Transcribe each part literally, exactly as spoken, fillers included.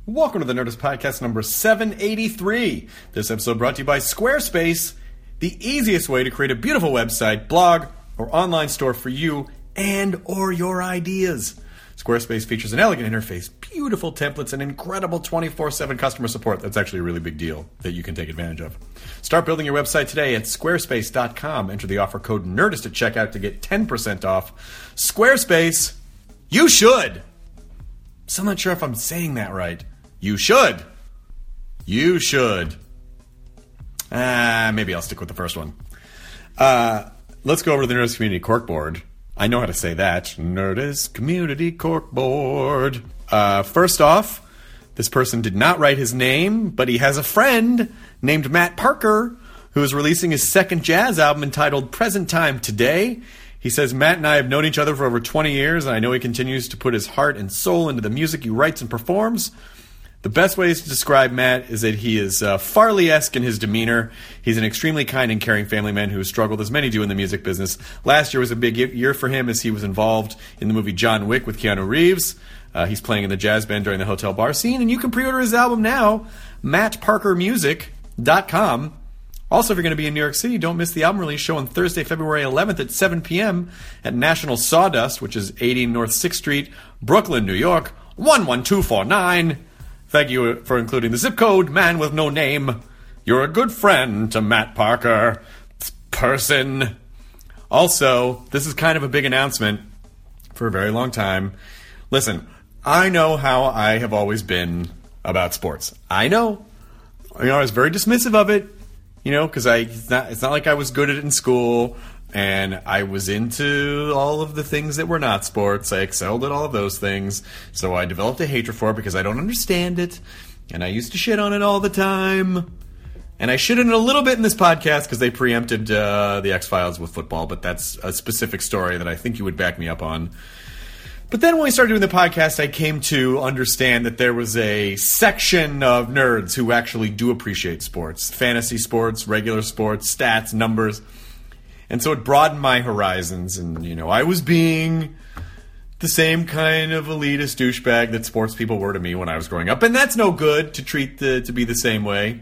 Welcome to the Nerdist Podcast number seven eighty-three. This episode brought to you by Squarespace, the easiest way to create a beautiful website, blog, or online store for you and or your ideas. Squarespace features an elegant interface, beautiful templates, and incredible twenty-four seven customer support. That's actually a really big deal that you can take advantage of. Start building your website today at squarespace dot com. Enter the offer code NERDIST at checkout to get ten percent off. Squarespace, you should! So I'm not sure if I'm saying that right. You should. You should. Ah, maybe I'll stick with the first one. Uh, let's go over to the Nerdist Community Corkboard. I know how to say that. Nerdist Community Corkboard. Uh, first off, this person did not write his name, but he has a friend named Matt Parker who is releasing his second jazz album entitled Present Time today. He says, Matt and I have known each other for over twenty years, and I know he continues to put his heart and soul into the music he writes and performs. The best ways to describe Matt is that he is uh, Farley-esque in his demeanor. He's an extremely kind and caring family man who has struggled, as many do, in the music business. Last year was a big year for him as he was involved in the movie John Wick with Keanu Reeves. Uh, he's playing in the jazz band during the hotel bar scene, and you can pre-order his album now, matt parker music dot com. Also, if you're going to be in New York City, don't miss the album release show on Thursday, February eleventh at seven p.m. at National Sawdust, which is eighty North sixth Street, Brooklyn, New York, one one two four nine. Thank you for including the zip code, man with no name. You're a good friend to Matt Parker. Person. Also, this is kind of a big announcement for a very long time. Listen, I know how I have always been about sports. I know. You know, I was very dismissive of it, you know, because I it's not, it's not like I was good at it in school. And I was into all of the things that were not sports. I excelled at all of those things. So I developed a hatred for it because I don't understand it. And I used to shit on it all the time. And I shit on it a little bit in this podcast because they preempted uh, the X-Files with football. But that's a specific story that I think you would back me up on. But then when we started doing the podcast, I came to understand that there was a section of nerds who actually do appreciate sports. Fantasy sports, regular sports, stats, numbers. And so it broadened my horizons, and, you know, I was being the same kind of elitist douchebag that sports people were to me when I was growing up, and that's no good to treat the, to be the same way.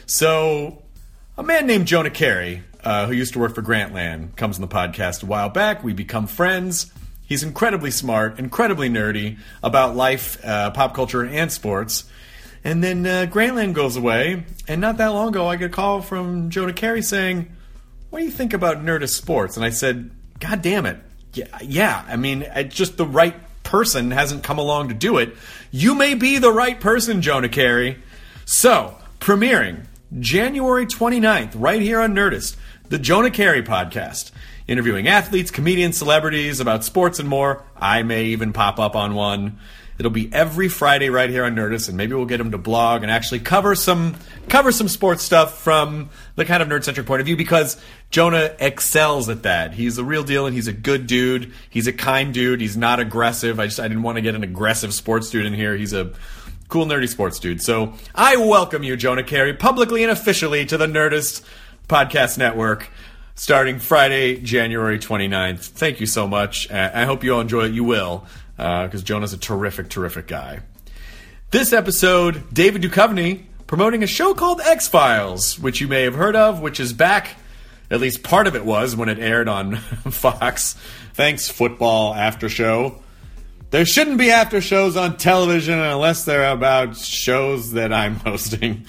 So a man named Jonah Carey, uh, who used to work for Grantland, comes on the podcast a while back. We become friends. He's incredibly smart, incredibly nerdy about life, uh, pop culture, and sports. And then uh, Grantland goes away, and not that long ago I get a call from Jonah Carey saying, what do you think about Nerdist Sports? And I said, God damn it. Yeah, yeah. I mean, I, just the right person hasn't come along to do it. You may be the right person, Jonah Carey. So, premiering January twenty-ninth, right here on Nerdist, the Jonah Carey Podcast. Interviewing athletes, comedians, celebrities about sports and more. I may even pop up on one. It'll be every Friday right here on Nerdist, and maybe we'll get him to blog and actually cover some cover some sports stuff from the kind of nerd-centric point of view, because Jonah excels at that. He's a real deal, and he's a good dude. He's a kind dude. He's not aggressive. I just I didn't want to get an aggressive sports dude in here. He's a cool, nerdy sports dude. So I welcome you, Jonah Carey, publicly and officially to the Nerdist Podcast Network, starting Friday, January twenty-ninth. Thank you so much. I hope you all enjoy it. You will. Because uh, Jonah's a terrific, terrific guy. This episode, David Duchovny promoting a show called X-Files, which you may have heard of, which is back, at least part of it was, when it aired on Fox. Thanks, football after show. There shouldn't be after shows on television unless they're about shows that I'm hosting.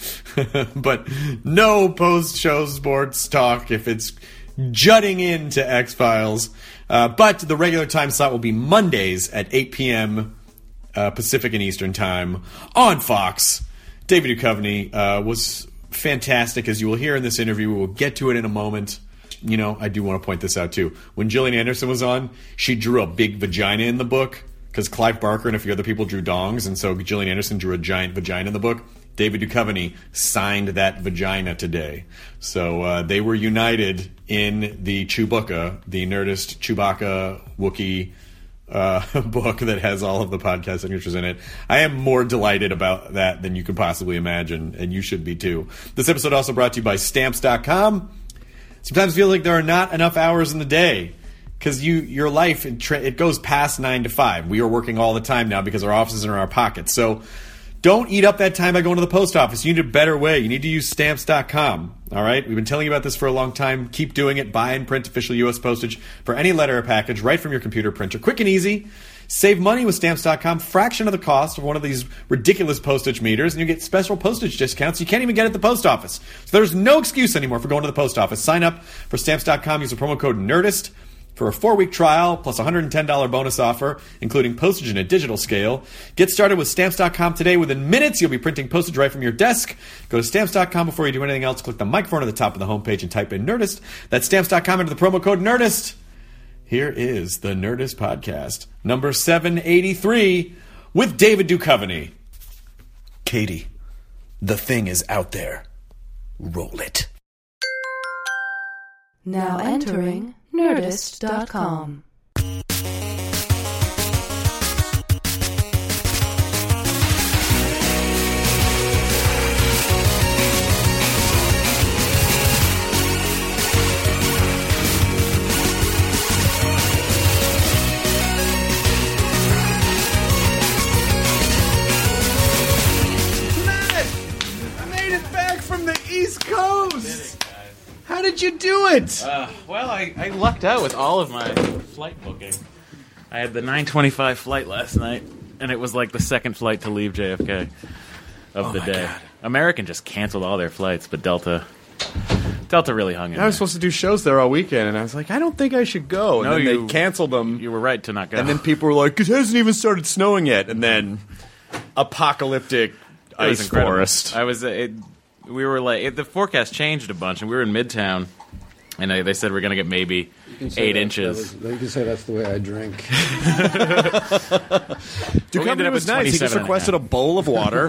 But no post-show sports talk if it's jutting into X-Files. Uh, but the regular time slot will be Mondays at eight p.m. Uh, Pacific and Eastern time on Fox. David Duchovny uh, was fantastic, as you will hear in this interview. We will get to it in a moment. You know, I do want to point this out, too. When Gillian Anderson was on, she drew a big vagina in the book, because Clive Barker and a few other people drew dongs, and so Gillian Anderson drew a giant vagina in the book. David Duchovny signed that vagina today. So uh, they were united in the Chewbacca, the Nerdist Chewbacca Wookiee uh, book that has all of the podcast signatures in it. I am more delighted about that than you could possibly imagine, and you should be too. This episode also brought to you by Stamps dot com. Sometimes I feel like there are not enough hours in the day, because you your life, it, tra- it goes past nine to five. We are working all the time now because our offices are in our pockets. So Don't eat up that time by going to the post office. You need a better way. You need to use Stamps dot com. All right? We've been telling you about this for a long time. Keep doing it. Buy and print official U S postage for any letter or package right from your computer printer. Quick and easy. Save money with Stamps dot com. Fraction of the cost of one of these ridiculous postage meters, and you get special postage discounts you can't even get at the post office. So there's no excuse anymore for going to the post office. Sign up for Stamps dot com. Use the promo code NERDIST for a four-week trial plus a one hundred ten dollars bonus offer, including postage and a digital scale. Get started with Stamps dot com today. Within minutes, you'll be printing postage right from your desk. Go to Stamps dot com before you do anything else. Click the microphone at the top of the homepage and type in Nerdist. That's Stamps dot com. Enter the promo code Nerdist. Here is the Nerdist Podcast, number seven eighty-three, with David Duchovny. Katie, the thing is out there. Roll it. Now entering Nerdist dot com. East Coast! How did you do it? Uh, well, I, I lucked out with all of my flight booking. I had the nine twenty-five flight last night, and it was like the second flight to leave J F K of oh the my day. God. American just canceled all their flights, but Delta Delta really hung in I was there. supposed to do shows there all weekend, and I was like, I don't think I should go. And No, then you- they canceled them. You were right to not go. And then people were like, it hasn't even started snowing yet. And then apocalyptic It was ice incredible. forest. I was. uh, It, we were like it, the forecast changed a bunch, and we were in Midtown, and they, they said we're going to get maybe eight that, inches. That was, you can say that's the way I drink. Duchovny ended up was with nice. He just twenty-seven and a requested a half. bowl of water.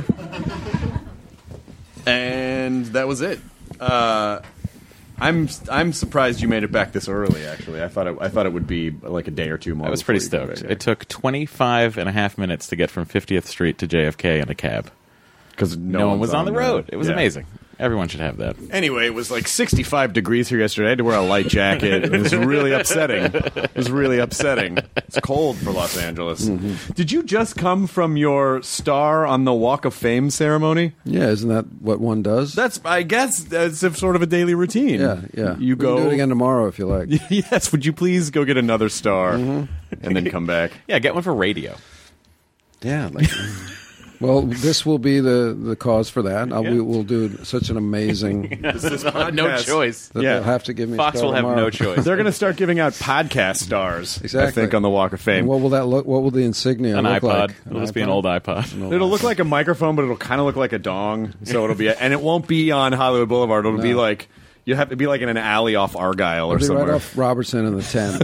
And that was it. Uh, I'm I'm surprised you made it back this early, actually. I thought it, I thought it would be like a day or two more. I was before pretty you got stoked. back. It took twenty-five and a half minutes to get from fiftieth Street to J F K in a cab. Because No, no, one one's was on the road. It was Yeah. amazing. Everyone should have that. Anyway, it was like sixty-five degrees here yesterday. I had to wear a light jacket. It was really upsetting. It was really upsetting. It's cold for Los Angeles. Mm-hmm. Did you just come from your star on the Walk of Fame ceremony? Yeah, isn't that what one does? That's, I guess, that's a sort of a daily routine. yeah, yeah. You We go can do it again tomorrow if you like. Yes. Would you please go get another star Mm-hmm. and then come back? Yeah, get one for radio. Yeah. Like, well, this will be the, the cause for that. Uh, Yeah. we will do such an amazing This is no podcast. choice. that Yeah. they'll have to give me. a Fox star will have tomorrow. no choice. They're going to start giving out podcast stars. Exactly. I think on the Walk of Fame. And what will that look? What will the insignia An look iPod. like? It'll just be an old iPod. An old It'll look iPod. like a microphone, but it'll kind of look like a dong. So it'll be, and it won't be on Hollywood Boulevard. It'll be No. like you have to be like in an alley off Argyle or It'll be somewhere. right off Robertson and the ten.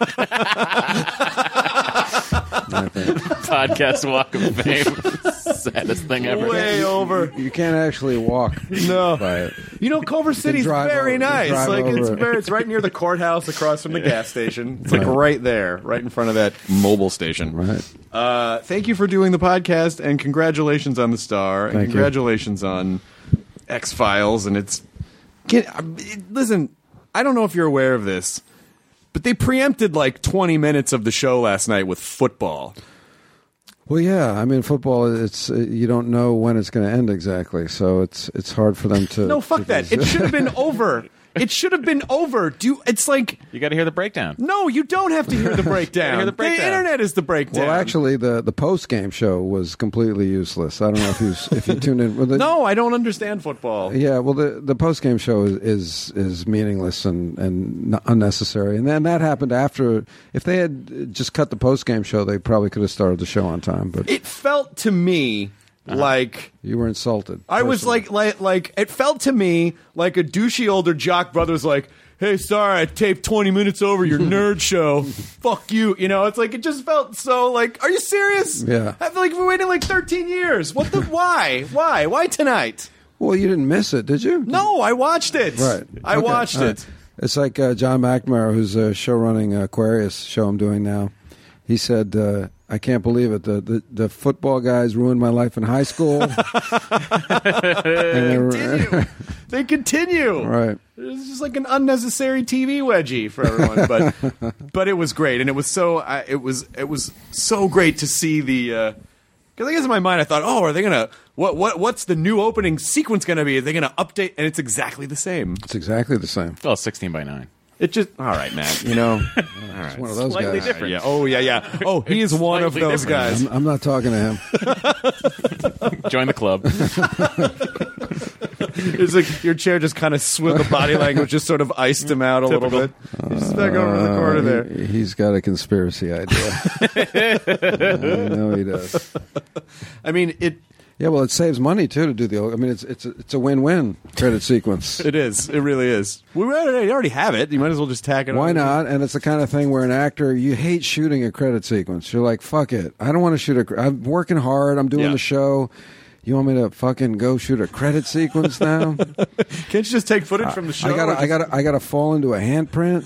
I think. Podcast Walk of Fame. Saddest thing ever. Way over. You can't actually walk No. by it. You know, Culver City's drive very over- nice. drive Like it's over it. very, it's right near the courthouse, across from the gas station. It's like Right. right there, right in front of that mobile station. Right. Uh, thank you for doing the podcast, and congratulations on the star, and Thank you. congratulations on X Files. And it's can, uh, it- listen. I don't know if you're aware of this, but they preempted like twenty minutes of the show last night with football. Well, yeah. I mean, football. It's uh, you don't know when it's going to end exactly, so it's it's hard for them to. No, fuck to that. It should have been over. It should have been over. Do you, it's like You got to hear the breakdown. no, you don't have to hear the breakdown. hear the breakdown. internet is the breakdown. Well, actually, the the post game show was completely useless. I don't know if you if you tuned in. Well, the, no, I don't understand football. Yeah, well, the the post game show is, is is meaningless and and n- unnecessary, and then that happened after. If they had just cut the post game show, they probably could have started the show on time. But It felt to me like you were insulted. I was personally. like, like, like, it felt to me like a douchey older jock brother's like, hey, sorry, I taped twenty minutes over your nerd show. Fuck you. You know, it's like, it just felt so like, are you serious? Yeah. I feel like we're waiting like thirteen years. What the, why? Why? Why tonight? Well, you didn't miss it, did you? No, I watched it. Right. I Okay. watched All it. right. It's like uh, John McNamara, who's uh, show running uh, Aquarius show I'm doing now. He said, uh, I can't believe it. The, the the football guys ruined my life in high school. And they were- Continue. They continue. Right. It's just like an unnecessary T V wedgie for everyone, but but it was great, and it was so I it was it was so great to see the uh, Because I guess in my mind I thought, oh, are they gonna what what what's the new opening sequence gonna be? Are they gonna update? And it's exactly the same. It's exactly the same. Well, sixteen by nine. It just all right, man. You know, all right. It's one of those Slightly guys. different. Yeah. Oh yeah, yeah. Oh, he is one of Slightly those different. guys. I'm, I'm not talking to him. Join the club. It's like your chair just kind of with the body language just sort of iced him out a little bit. He's just back over in the corner Uh, there. he, he's got a conspiracy idea. I know he does. I mean, it Yeah, well, it saves money too to do the. I mean, it's it's a, it's a win-win credit sequence. it is. It really is. We already already have it. You might as well just tack it on. Why not? And it's the kind of thing where an actor, you hate shooting a credit sequence. You're like, fuck it. I don't want to shoot a. cre- I'm working hard. I'm doing Yeah. the show. You want me to fucking go shoot a credit sequence now? Can't you just take footage from the show? I gotta, or I gotta, I gotta fall into a handprint.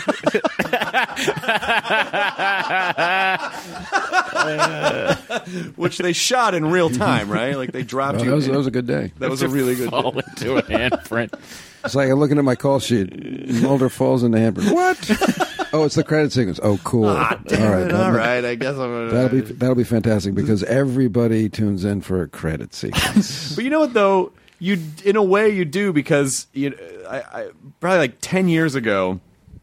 just- which they shot in real time, right? Like they dropped Oh, you. that was in- that was a good day. that was a really good. Fall into a handprint. It's like I'm looking at my call sheet. Mulder falls into handprint. What? Oh, it's the credit sequence. Oh, cool. Ah, damn all right, it. that- All right. I guess I'm gonna. That'll be that'll be fantastic because everybody tunes in for a credit sequence. But you know what though, you in a way you do because you, I, I probably like ten years ago,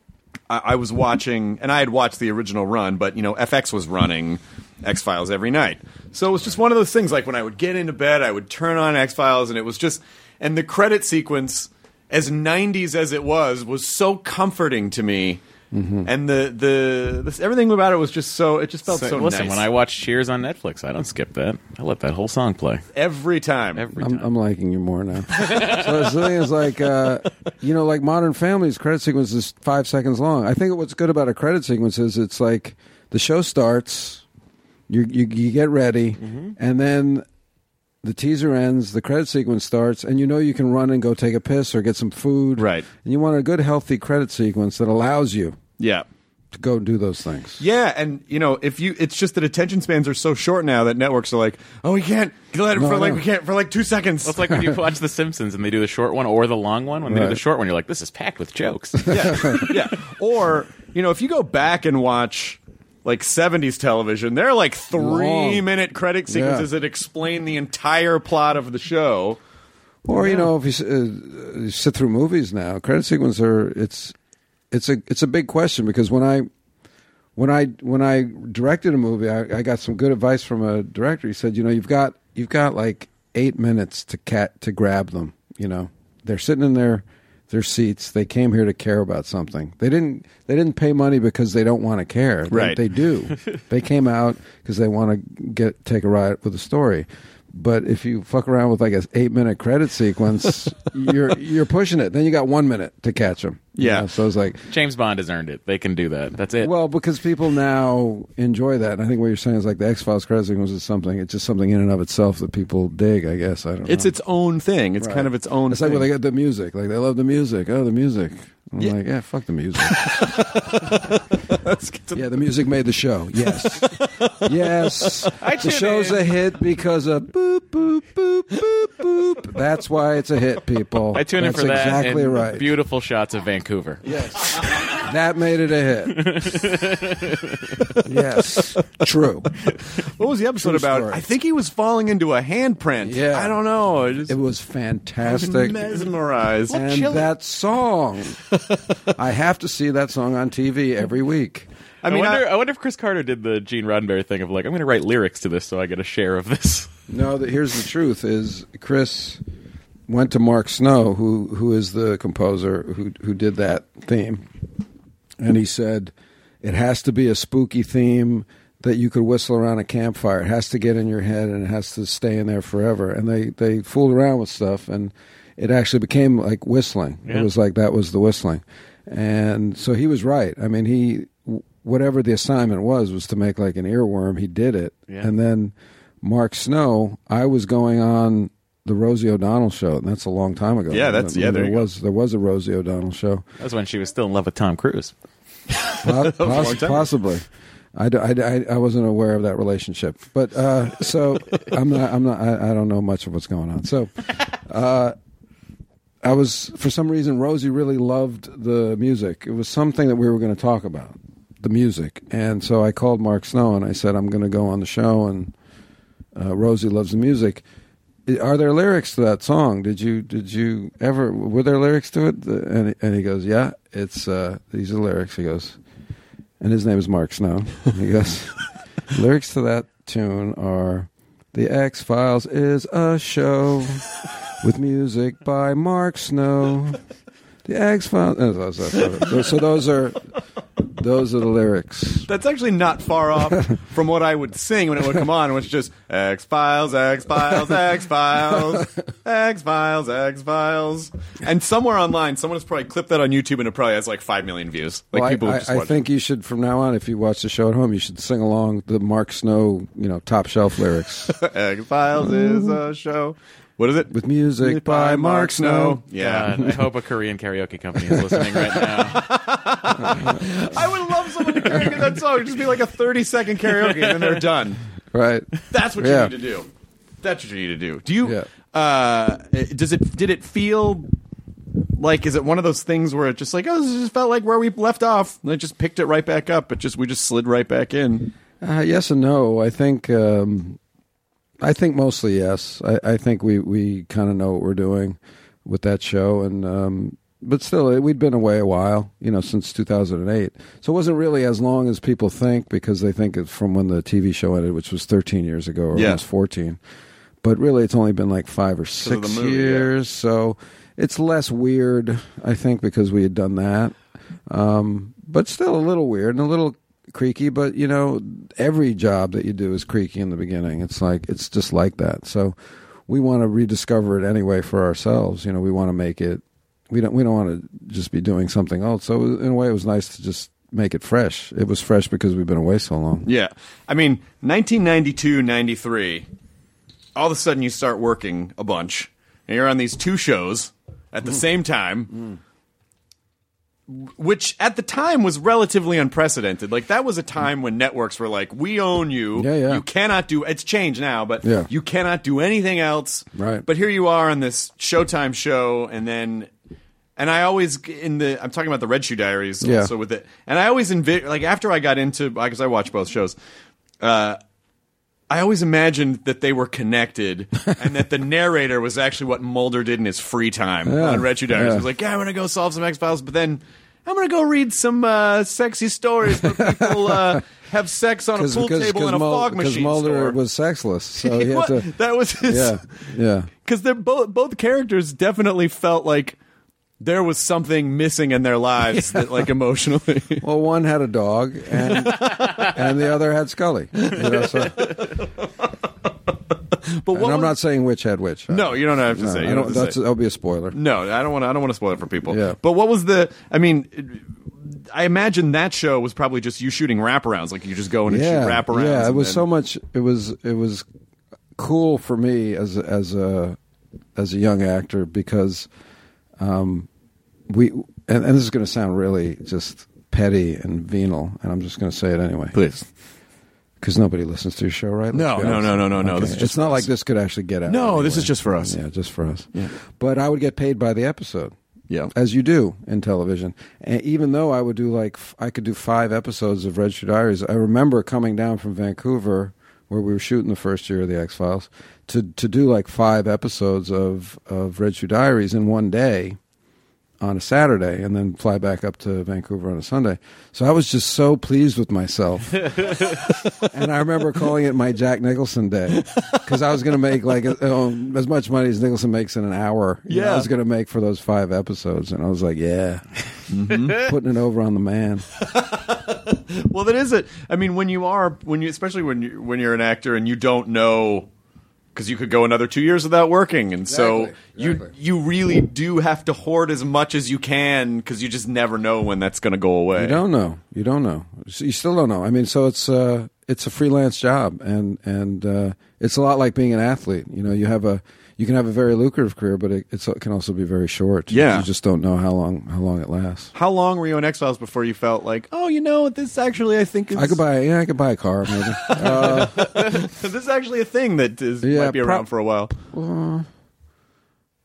I, I was watching and I had watched the original run, but you know F X was running X-Files every night, so it was just one of those things. Like when I would get into bed, I would turn on X-Files, and it was just and the credit sequence, as nineties as it was, was so comforting to me. Mm-hmm. And the the this, everything about it was just so it just felt so, So, listen, nice. when I watch Cheers on Netflix, I don't skip that. I let that whole song play every time. every I'm, time. I'm liking you more now. So the thing is, like, uh, you know, like Modern Family's credit sequence is five seconds long. I think what's good about a credit sequence is it's like the show starts, you you, you get ready, Mm-hmm. and then the teaser ends, the credit sequence starts, and you know you can run and go take a piss or get some food. Right. And you want a good, healthy credit sequence that allows you Yeah. to go do those things. Yeah, and you know, if you, it's just that attention spans are so short now that networks are like, oh, we can't let it No, for like no. we can't for like two seconds. Well, it's like when you watch The Simpsons and they do the short one or the long one. When they do Right. the short one, you're like, this is packed with jokes. yeah, yeah. Or you know, if you go back and watch like seventies television, there are like three Long. minute credit sequences Yeah. that explain the entire plot of the show. Or you know, if you, s- uh, you sit through movies now, credit sequence are it's it's a it's a big question because when I when I when I directed a movie, I, I got some good advice from a director. He said, you know, you've got you've got like eight minutes to cat to grab them. You know, they're sitting in their their seats. They came here to care about something. They didn't they didn't pay money because they don't want to care. They, Right. They do. They came out because they want to get take a ride with the story. But if you fuck around with like an eight minute credit sequence, you're you're pushing it. Then you got one minute to catch them. Yeah. So it's like, James Bond has earned it. They can do that. That's it. well, because people now enjoy that. And I think what you're saying is like the X Files credit sequence is something. It's just something in and of itself that people dig. I guess I don't. It's know. its own thing. It's Right. kind of its own. It's like thing. when they get the music. Like they love the music. Oh, the music. I'm Yeah. like, yeah, fuck the music. Let's get to Yeah, the music made the show. Yes, yes. I The tune show's in. a hit because of boop boop boop boop boop. That's why it's a hit, people. I tune in That's for that. exactly and right. Beautiful shots of Vancouver. Yes, that made it a hit. Yes, true. What was the episode True about? story. I think he was falling into a handprint. Yeah. I don't know. I just It was fantastic. mesmerized. And that song, I have to see that song on T V every week. I I, mean, wonder. I- I, wonder if Chris Carter did the Gene Roddenberry thing of like, I'm going to write lyrics to this so I get a share of this. No, the, here's the truth: is Chris went to Mark Snow, who who is the composer who who did that theme, and he said it has to be a spooky theme that you could whistle around a campfire. It has to get in your head, and it has to stay in there forever. And they they fooled around with stuff, and it actually became like whistling. Yeah. It was like that was the whistling, and so he was right. I mean, he whatever the assignment was was to make like an earworm. He did it, Yeah. and then Mark Snow. I was going on the Rosie O'Donnell show, and that's a long time ago. Yeah, that's- I mean, yeah, there There you go. was there was a Rosie O'Donnell show. That was when she was still in love with Tom Cruise. Po- a long poss- time. possibly. I, d- I, d- I- I wasn't aware of that relationship, but uh, so I'm not. I'm not. I, I don't know much of what's going on. So, uh, I was for some reason Rosie really loved the music. It was something that we were going to talk about, the music, and so I called Mark Snow and I said I'm going to go on the show and uh, Rosie Loves the Music. Are there lyrics to that song? Did you did you ever were there lyrics to it? And and he goes, yeah, it's uh, these are lyrics. He goes, and his name is Mark Snow. He goes, lyrics to that tune are, "The X-Files is a show with music by Mark Snow. The X-Files." So those are those are the lyrics. That's actually not far off from what I would sing when it would come on, which is just X-Files, X-Files, X-Files, X-Files, X-Files. And somewhere online, someone has probably clipped that on YouTube, and it probably has like five million views. Like well, people I, just I, I watch think it. you should, from now on, if you watch the show at home, you should sing along the Mark Snow, you know, top shelf lyrics. X-Files is a show. What is it? With music by Mark Snow. Yeah. God, I hope a Korean karaoke company is listening right now. I would love someone to karaoke that song. It'd just be like a thirty second karaoke, and then they're done. Right. That's what Yeah. you need to do. That's what you need to do. Do you? Yeah. Uh, does it? Did it feel like? Is it one of those things where it just like, oh, this just felt like where we left off, and I just picked it right back up, but just we just slid right back in. Uh, yes and no. I think um, I think mostly yes. I, I think we, we kind of know what we're doing with that show, and um, but still, we'd been away a while, you know, since two thousand eight. So it wasn't really as long as people think, because they think it's from when the T V show ended, which was thirteen years ago, or Yeah. almost fourteen. But really, it's only been like five or of six the movie, years. So it's less weird, I think, because we had done that. Um, but still a little weird and a little creaky. But, you know, every job that you do is creaky in the beginning. It's like, it's just like that. So we want to rediscover it anyway for ourselves. You know, we want to make it, we don't, we don't want to just be doing something else. So in a way, it was nice to just make it fresh. It was fresh because we've been away so long. Yeah, I mean, nineteen ninety-two, ninety-three. All of a sudden, you start working a bunch, and you're on these two shows at the same time, which at the time was relatively unprecedented. Like, that was a time when networks were like, we own you. Yeah, yeah. You cannot do, it's changed now, but Yeah. you cannot do anything else. Right. But here you are on this Showtime show, and then, and I always, in the, I'm talking about the Red Shoe Diaries Yeah. also with it, and I always, envi- like, after I got into, because I watched both shows, uh, I always imagined that they were connected, and that the narrator was actually what Mulder did in his free time Yeah, on Red Shoe Diaries. yeah. He was like, yeah, I'm going to go solve some X-Files, but then I'm going to go read some uh, sexy stories where people uh, have sex on a pool table in a Mul- fog machine Mulder store. was sexless, so he had What? to. That was his... Yeah, yeah. Because they're both both characters definitely felt like there was something missing in their lives, that, like, emotionally. Well, one had a dog, and and the other had Scully. You know, so, But and what I'm was- not saying which had which. No, you don't have to No, say. You I don't don't, have to that's, say. that'll be a spoiler. No, I don't want to. I don't want to spoil it for people. Yeah. But what was the? I mean, I imagine that show was probably just you shooting wraparounds. Like, you just go in and Yeah, shoot wraparounds. yeah. It and was then- so much. It was it was cool for me as a, as a as a young actor, because um, we and, and this is going to sound really just petty and venal, and I'm just going to say it anyway. Please. Because nobody listens to your show, right? Let's No, be no, honest. no, no, no, no. Okay. This is just it's not for like us. this could actually get out. No, this anyway. is just for us. Yeah, just for us. Yeah. But I would get paid by the episode. Yeah. As you do in television. And even though I would do like, f- I could do five episodes of Red Shoe Diaries. I remember coming down from Vancouver, where we were shooting the first year of the X-Files, to, to do like five episodes of, of Red Shoe Diaries in one day on a Saturday, and then fly back up to Vancouver on a Sunday. So I was just so pleased with myself. And I remember calling it my Jack Nicholson day, because I was going to make like uh, as much money as Nicholson makes in an hour. You know, Yeah. I was going to make for those five episodes, and I was like, yeah, putting it over on the man. Well, that is it. I mean, when you are, when you, especially when you when you're an actor and you don't know, because you could go another two years without working, and so Exactly, you exactly. you really do have to hoard as much as you can, because you just never know when that's going to go away. You don't know. You don't know. You still don't know. I mean, so it's uh, it's a freelance job, and and uh, it's a lot like being an athlete. You know, you have a you can have a very lucrative career, but it, it's, it can also be very short. Yeah. You just don't know how long how long it lasts. How long were you on X-Files before you felt like, oh, you know, this actually I think is I could buy yeah, I could buy a car maybe. uh, this is actually a thing that is, Yeah, might be around prob- for a while.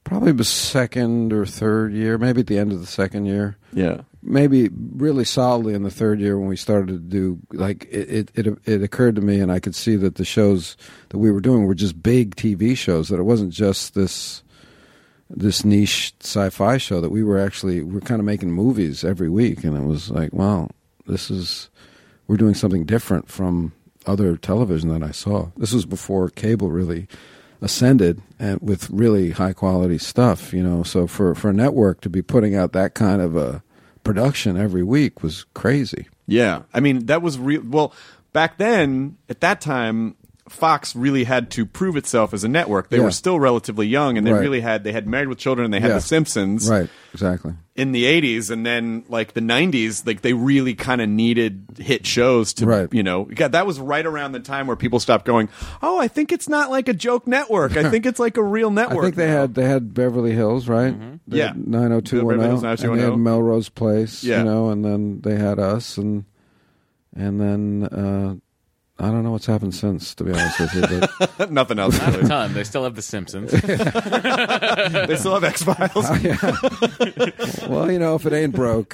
Probably the second or third year, maybe at the end of the second year. Yeah. Maybe really solidly in the third year when we started to do, like, it, it, it, it occurred to me, and I could see that the shows that we were doing were just big T V shows, that it wasn't just this this niche sci-fi show, that we were actually, we were kind of making movies every week, and it was like, wow, this is, we're doing something different from other television that I saw. This was before cable really ascended and with really high quality stuff, you know. So for, for a network to be putting out that kind of a production every week was crazy. Yeah. I mean, that was real. Well, back then, at that time, Fox really had to prove itself as a network. They Yeah. were still relatively young, and they Right. really had, they had Married with Children, and they had Yeah. The Simpsons. Right, exactly. In the eighties, and then like the nineties, like they really kind of needed hit shows to, Right. you know, God, that was right around the time where people stopped going, oh, I think it's not like a joke network. I think it's like a real network. I think they now." had they had Beverly Hills, right? They Yeah. had nine oh two one Beverly oh, Hills and they had 90210. Melrose Place, Yeah. you know, and then they had us, and and then uh, I don't know what's happened since, to be honest with you. But Nothing else. Not a Really. ton. They still have The Simpsons. They still have X Files. well, you know, if it ain't broke,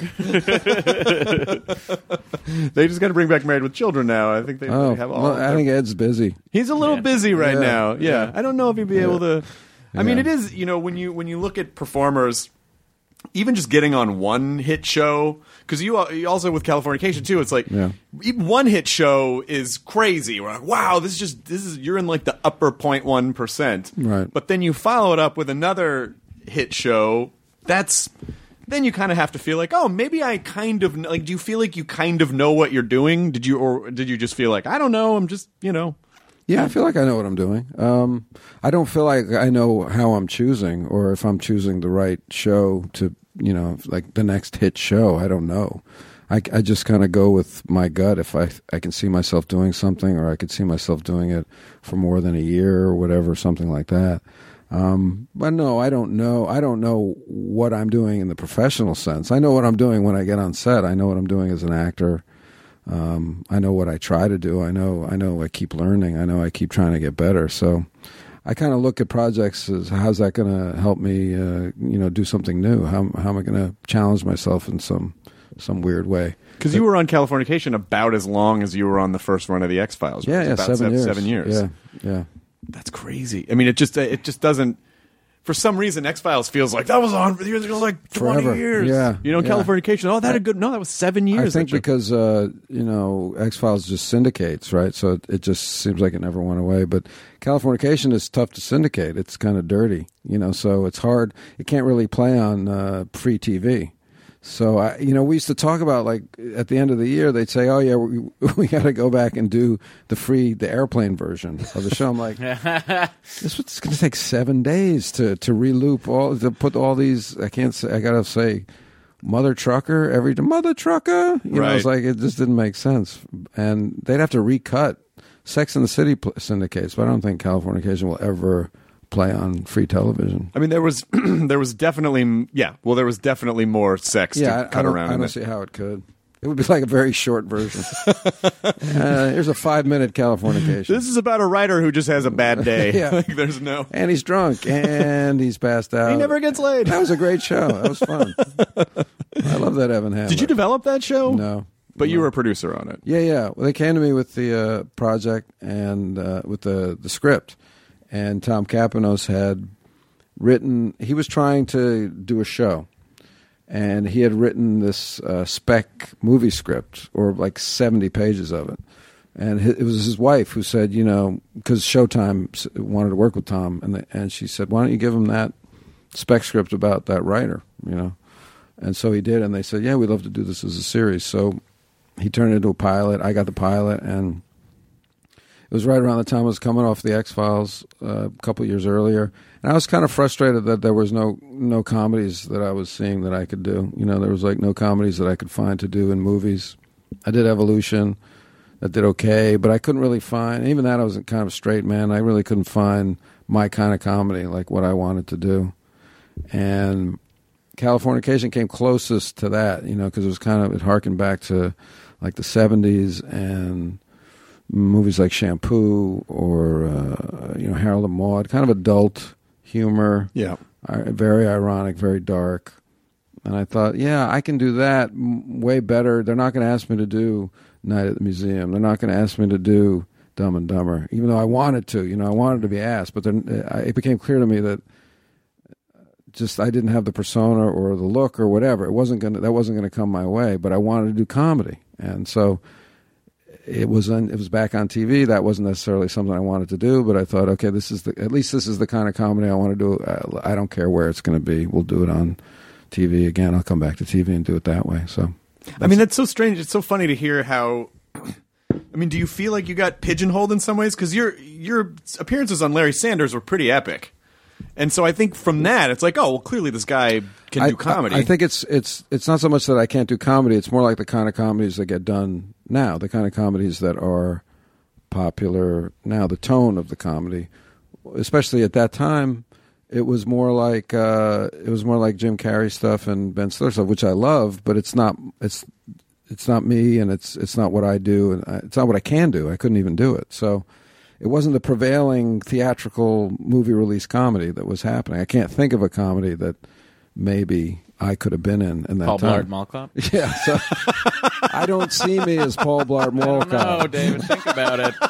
They just got to bring back Married with Children now. I think they, oh, they have all. well, of I their- think Ed's busy. He's a little Yeah. busy right Yeah. now. Yeah. Yeah. I don't know if he'd be able to. I mean, Yeah. it is, you know, when you when you look at performers, even just getting on one hit show, because you, al- you also with Californication too, it's like Yeah. even one hit show is crazy. We're like, wow, this is just this is you're in like the upper zero point one percent. Right. But then you follow it up with another hit show. That's then you kind of have to feel like, oh, maybe I kind of like. Do you feel like you kind of know what you're doing? Did you or did you just feel like I don't know? I'm just you know. Yeah, I feel like I know what I'm doing. Um, I don't feel like I know how I'm choosing, or if I'm choosing the right show to, you know, like the next hit show. I don't know. I, I just kind of go with my gut. If I I can see myself doing something, or I could see myself doing it for more than a year or whatever, something like that. Um, but no, I don't know. I don't know what I'm doing in the professional sense. I know what I'm doing when I get on set. I know what I'm doing as an actor. Um, I know what I try to do. I know, I know I keep learning. I know I keep trying to get better. So I kind of look at projects as how's that going to help me, uh, you know, do something new? How, how am I going to challenge myself in some, some weird way? Because you were on Californication about as long as you were on the first run of the X Files. Yeah, yeah, about seven, seven years. Seven years. Yeah, yeah. That's crazy. I mean, it just it just doesn't. For some reason, X Files feels like that was on for years. It was like twenty Forever. years. Yeah, you know, yeah. Californication. Oh, that a good. No, that was seven years. I think that show. because uh, you know X Files just syndicates, right? So it, it just seems like it never went away. But Californication is tough to syndicate. It's kind of dirty, you know. So it's hard. It can't really play on uh, free T V. So I, you know, we used to talk about like at the end of the year, they'd say, "Oh yeah, we, we got to go back and do the free, the airplane version of the show." I'm like, this was going to take seven days to to reloop all, to put all these. I can't say. I got to say, Mother Trucker every Mother Trucker. You know, it's Right. like it just didn't make sense, and they'd have to recut Sex and the City pl- syndicates, but I don't think Californication will ever play on free television. I mean, there was there was definitely yeah. Well, there was definitely more sex Yeah, I, to I cut don't, around. I in don't it. see how it could. It would be like a very short version. uh, here's a five-minute Californication. This is about a writer who just has a bad day. Yeah. Like, there's no. And he's drunk, and he's passed out. He never gets laid. That was a great show. That was fun. I love that Evan Handler. Did you develop that show? No. But you No. were a producer on it. Yeah, yeah. Well, they came to me with the uh, project and uh, with the, the script. And Tom Kapanos had written, he was trying to do a show. And he had written this uh, spec movie script, or like seventy pages of it. And it was his wife who said, you know, because Showtime wanted to work with Tom, and the, and she said, why don't you give him that spec script about that writer, you know? And so he did, and they said, yeah, we'd love to do this as a series. So he turned it into a pilot. I got the pilot, and it was right around the time I was coming off the X-Files uh, a couple years earlier. And I was kind of frustrated that there was no no comedies that I was seeing that I could do. You know, there was like no comedies that I could find to do in movies. I did Evolution. That did okay, but I couldn't really find, even that I was kind of a straight man. I really couldn't find my kind of comedy, like what I wanted to do. And Californication came closest to that, you know, because it was kind of, it harkened back to like the seventies and movies like Shampoo or, uh, you know, Harold and Maude, kind of adult humor. Yeah. I, very ironic, very dark. And I thought, yeah, I can do that m- way better. They're not going to ask me to do Night at the Museum. They're not going to ask me to do Dumb and Dumber, even though I wanted to. You know, I wanted to be asked, but then it became clear to me that just I didn't have the persona or the look or whatever. It wasn't going to, that wasn't going to come my way. But I wanted to do comedy, and so it was on, it was back on T V. That wasn't necessarily something I wanted to do, but I thought, okay, this is the, at least this is the kind of comedy I want to do. I, I don't care where it's going to be. We'll do it on T V again. I'll come back to T V and do it that way. So, I mean, that's so strange. It's so funny to hear how. I mean, do you feel like you got pigeonholed in some ways? Because your your appearances on Larry Sanders were pretty epic, and so I think from that, it's like, oh, well, clearly this guy can I, do comedy. I, I think it's it's it's not so much that I can't do comedy. It's more like the kind of comedies that get done now, the kind of comedies that are popular now. The tone of the comedy, especially at that time. It was more like uh, it was more like Jim Carrey stuff and Ben Stiller stuff, which I love, but it's not it's it's not me, and it's it's not what I do, and I, it's not what I can do. I couldn't even do it, so it wasn't the prevailing theatrical movie release comedy that was happening. I can't think of a comedy that maybe I could have been in in that Paul time. Blart Mall Cop? Yeah, so I don't see me as Paul Blart Mall Cop. No, David, think about it.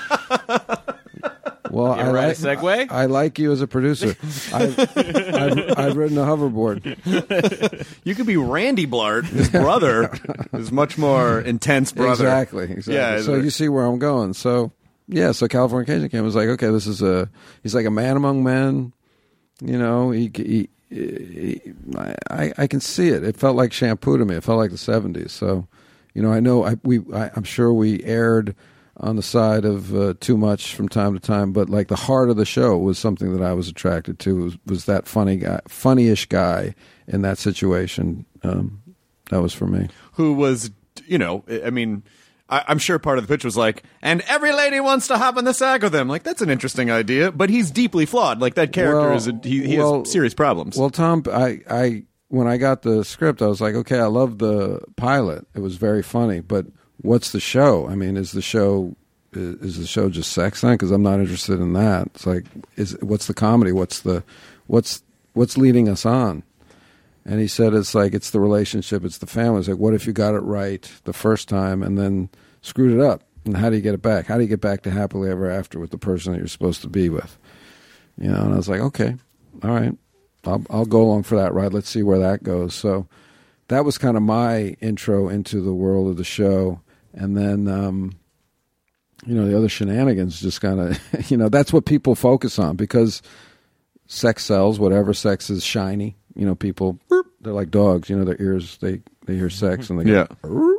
Well, You ever I ride a like, Segway? I, I like you as a producer. I've, I've, I've ridden a hoverboard. You could be Randy Blart, his brother, his much more intense brother. Exactly. exactly. Yeah, so you see where I'm going. So yeah. So Californication came. Was like, okay, this is a. He's like a man among men. You know, he. he, he I, I can see it. It felt like shampoo to me. It felt like the seventies. So, you know, I know. I we. I, I'm sure we aired on the side of uh, too much from time to time, but like the heart of the show was something that I was attracted to. Was, was that funny guy, funny-ish guy in that situation? Um, that was for me. Who was, you know, I mean, I, I'm sure part of the pitch was like, and every lady wants to hop on the sack with him. Like, that's an interesting idea, but he's deeply flawed. Like, that character Well, is a, he, he well, has serious problems. Well, Tom, I, I when I got the script, I was like, okay, I love the pilot. It was very funny, but what's the show? I mean, is the show is, is the show just sex then? Because I'm not interested in that. It's like, is what's the comedy? What's the what's what's leading us on? And he said, it's like it's the relationship, it's the family. It's like, what if you got it right the first time and then screwed it up? And how do you get it back? How do you get back to happily ever after with the person that you're supposed to be with? You know, and I was like, okay, all right, I'll I'll go along for that ride. Let's see where that goes. So that was kind of my intro into the world of the show. And then, um, you know, the other shenanigans just kind of, you know, that's what people focus on because sex sells, whatever sex is shiny. You know, people, they're like dogs, you know, their ears, they, they hear sex and they go,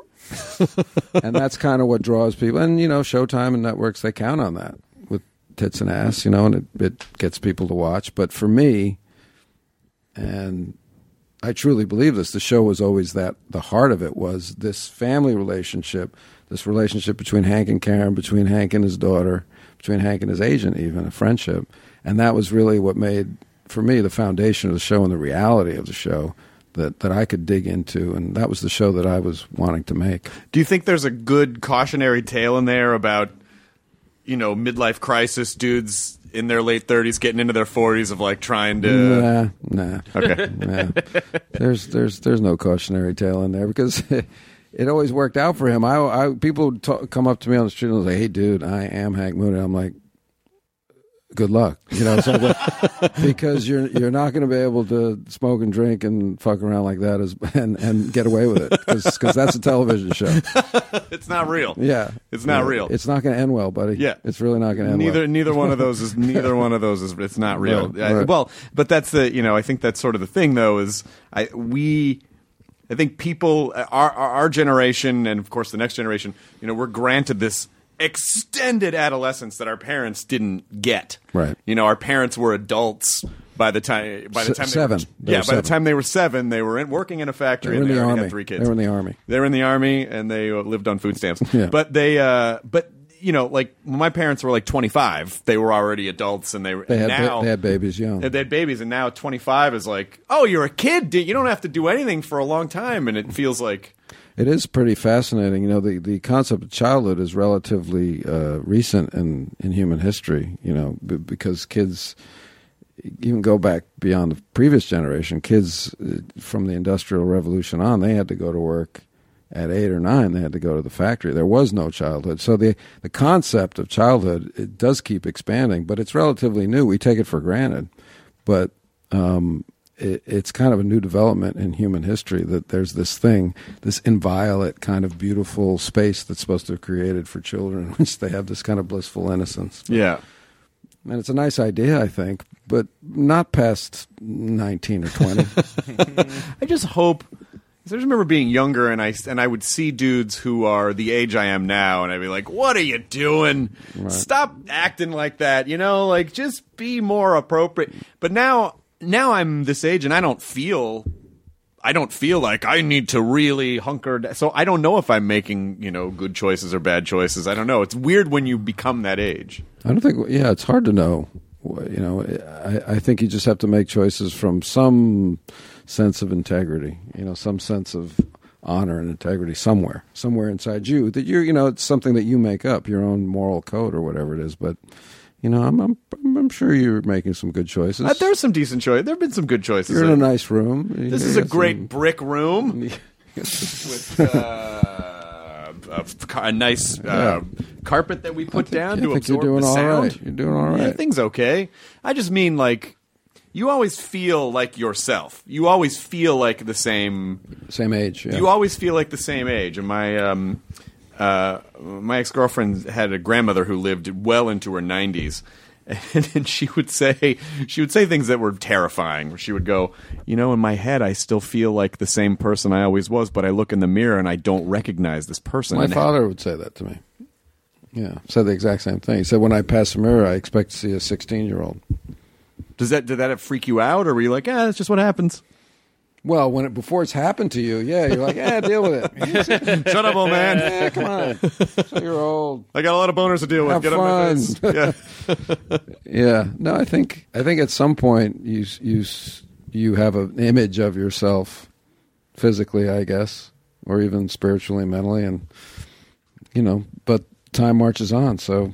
yeah. And that's kind of what draws people. And, you know, Showtime and networks, they count on that with tits and ass, you know, and it, it gets people to watch. But for me, and I truly believe this, the show was always that, the heart of it was this family relationship, this relationship between Hank and Karen, between Hank and his daughter, between Hank and his agent even, a friendship. And that was really what made, for me, the foundation of the show and the reality of the show that, that I could dig into. And that was the show that I was wanting to make. Do you think there's a good cautionary tale in there about, you know, midlife crisis dudes in their late thirties getting into their forties of like trying to... Nah, nah. Okay. Nah. There's, there's, there's no cautionary tale in there because it always worked out for him. I, I people would talk, come up to me on the street and say, "Hey, dude, I am Hank Moon." And I'm like, good luck, you know, so that, because you're you're not going to be able to smoke and drink and fuck around like that as and, and get away with it because that's a television show. It's not real. Yeah, it's not yeah. real. It's not going to end well, buddy. Yeah, it's really not going to end neither, well. Neither one of those is neither one of those is. It's not real. Right, I, right. well, but that's the you know I think that's sort of the thing though is I we. I think people, our, our our generation, and of course the next generation, you know, we're granted this extended adolescence that our parents didn't get. Right. You know, our parents were adults by the time by the time S- seven. They were, They yeah, were by seven. the time they were seven, they were in, working in a factory They were and in they the already army. had three kids. They were in the army. They were in the army and they uh, lived on food stamps. Yeah. But they, uh, but. You know, like when my parents were like twenty-five, they were already adults, and they were They had now ba- they had babies young. they had babies, and now twenty-five is like, oh, you're a kid. You don't have to do anything for a long time, and it feels like It is pretty fascinating. You know, the, the concept of childhood is relatively uh, recent in, in human history, you know, b- because kids, even go back beyond the previous generation, kids uh, from the Industrial Revolution on, they had to go to work at eight or nine. They had to go to the factory. There was no childhood. So the, the concept of childhood, it does keep expanding, but it's relatively new. We take it for granted. But um, it, it's kind of a new development in human history that there's this thing, this inviolate kind of beautiful space that's supposed to have created for children, in which they have this kind of blissful innocence. Yeah. And it's a nice idea, I think, but not past nineteen or twenty. I just hope. I just remember being younger, and I and I would see dudes who are the age I am now, and I'd be like, "What are you doing? Right. Stop acting like that. You know, like just be more appropriate." But now, now I'm this age, and I don't feel, I don't feel like I need to really hunker down. So I don't know if I'm making, you know, good choices or bad choices. I don't know. It's weird when you become that age. I don't think. Yeah, it's hard to know. You know, I, I think you just have to make choices from some sense of integrity. You know, some sense of honor and integrity somewhere, somewhere inside you that you're. You know, it's something that you make up, your own moral code or whatever it is. But you know, I'm I'm, I'm sure you're making some good choices. Uh, there's some decent choices. There have been some good choices. You're in a nice room. You This is a got great some- brick room with uh, a, a nice uh, carpet that we put I think, down I to think absorb you're doing the all sound. right. You're doing all right. Yeah, things okay. I just mean like you always feel like yourself. You always feel like the same. Same age. Yeah. You always feel like the same age. And my um, uh, my ex girlfriend had a grandmother who lived well into her nineties. And, and she would say she would say things that were terrifying. She would go, you know, in my head, I still feel like the same person I always was, but I look in the mirror and I don't recognize this person. My And- father would say that to me. Yeah, said the exact same thing. He said, when I pass the mirror, I expect to see a sixteen-year-old. Does that did that freak you out, or were you like, ah, that's just what happens? Well, when it, before it's happened to you, yeah, you're like, yeah, deal with it. Shut up, old man. Yeah, come on. So you're old. I got a lot of boners to deal with. Have Get fun. on my face. Yeah. Yeah, no, I think I think at some point you you you have an image of yourself, physically, I guess, or even spiritually, mentally, and you know. But time marches on, so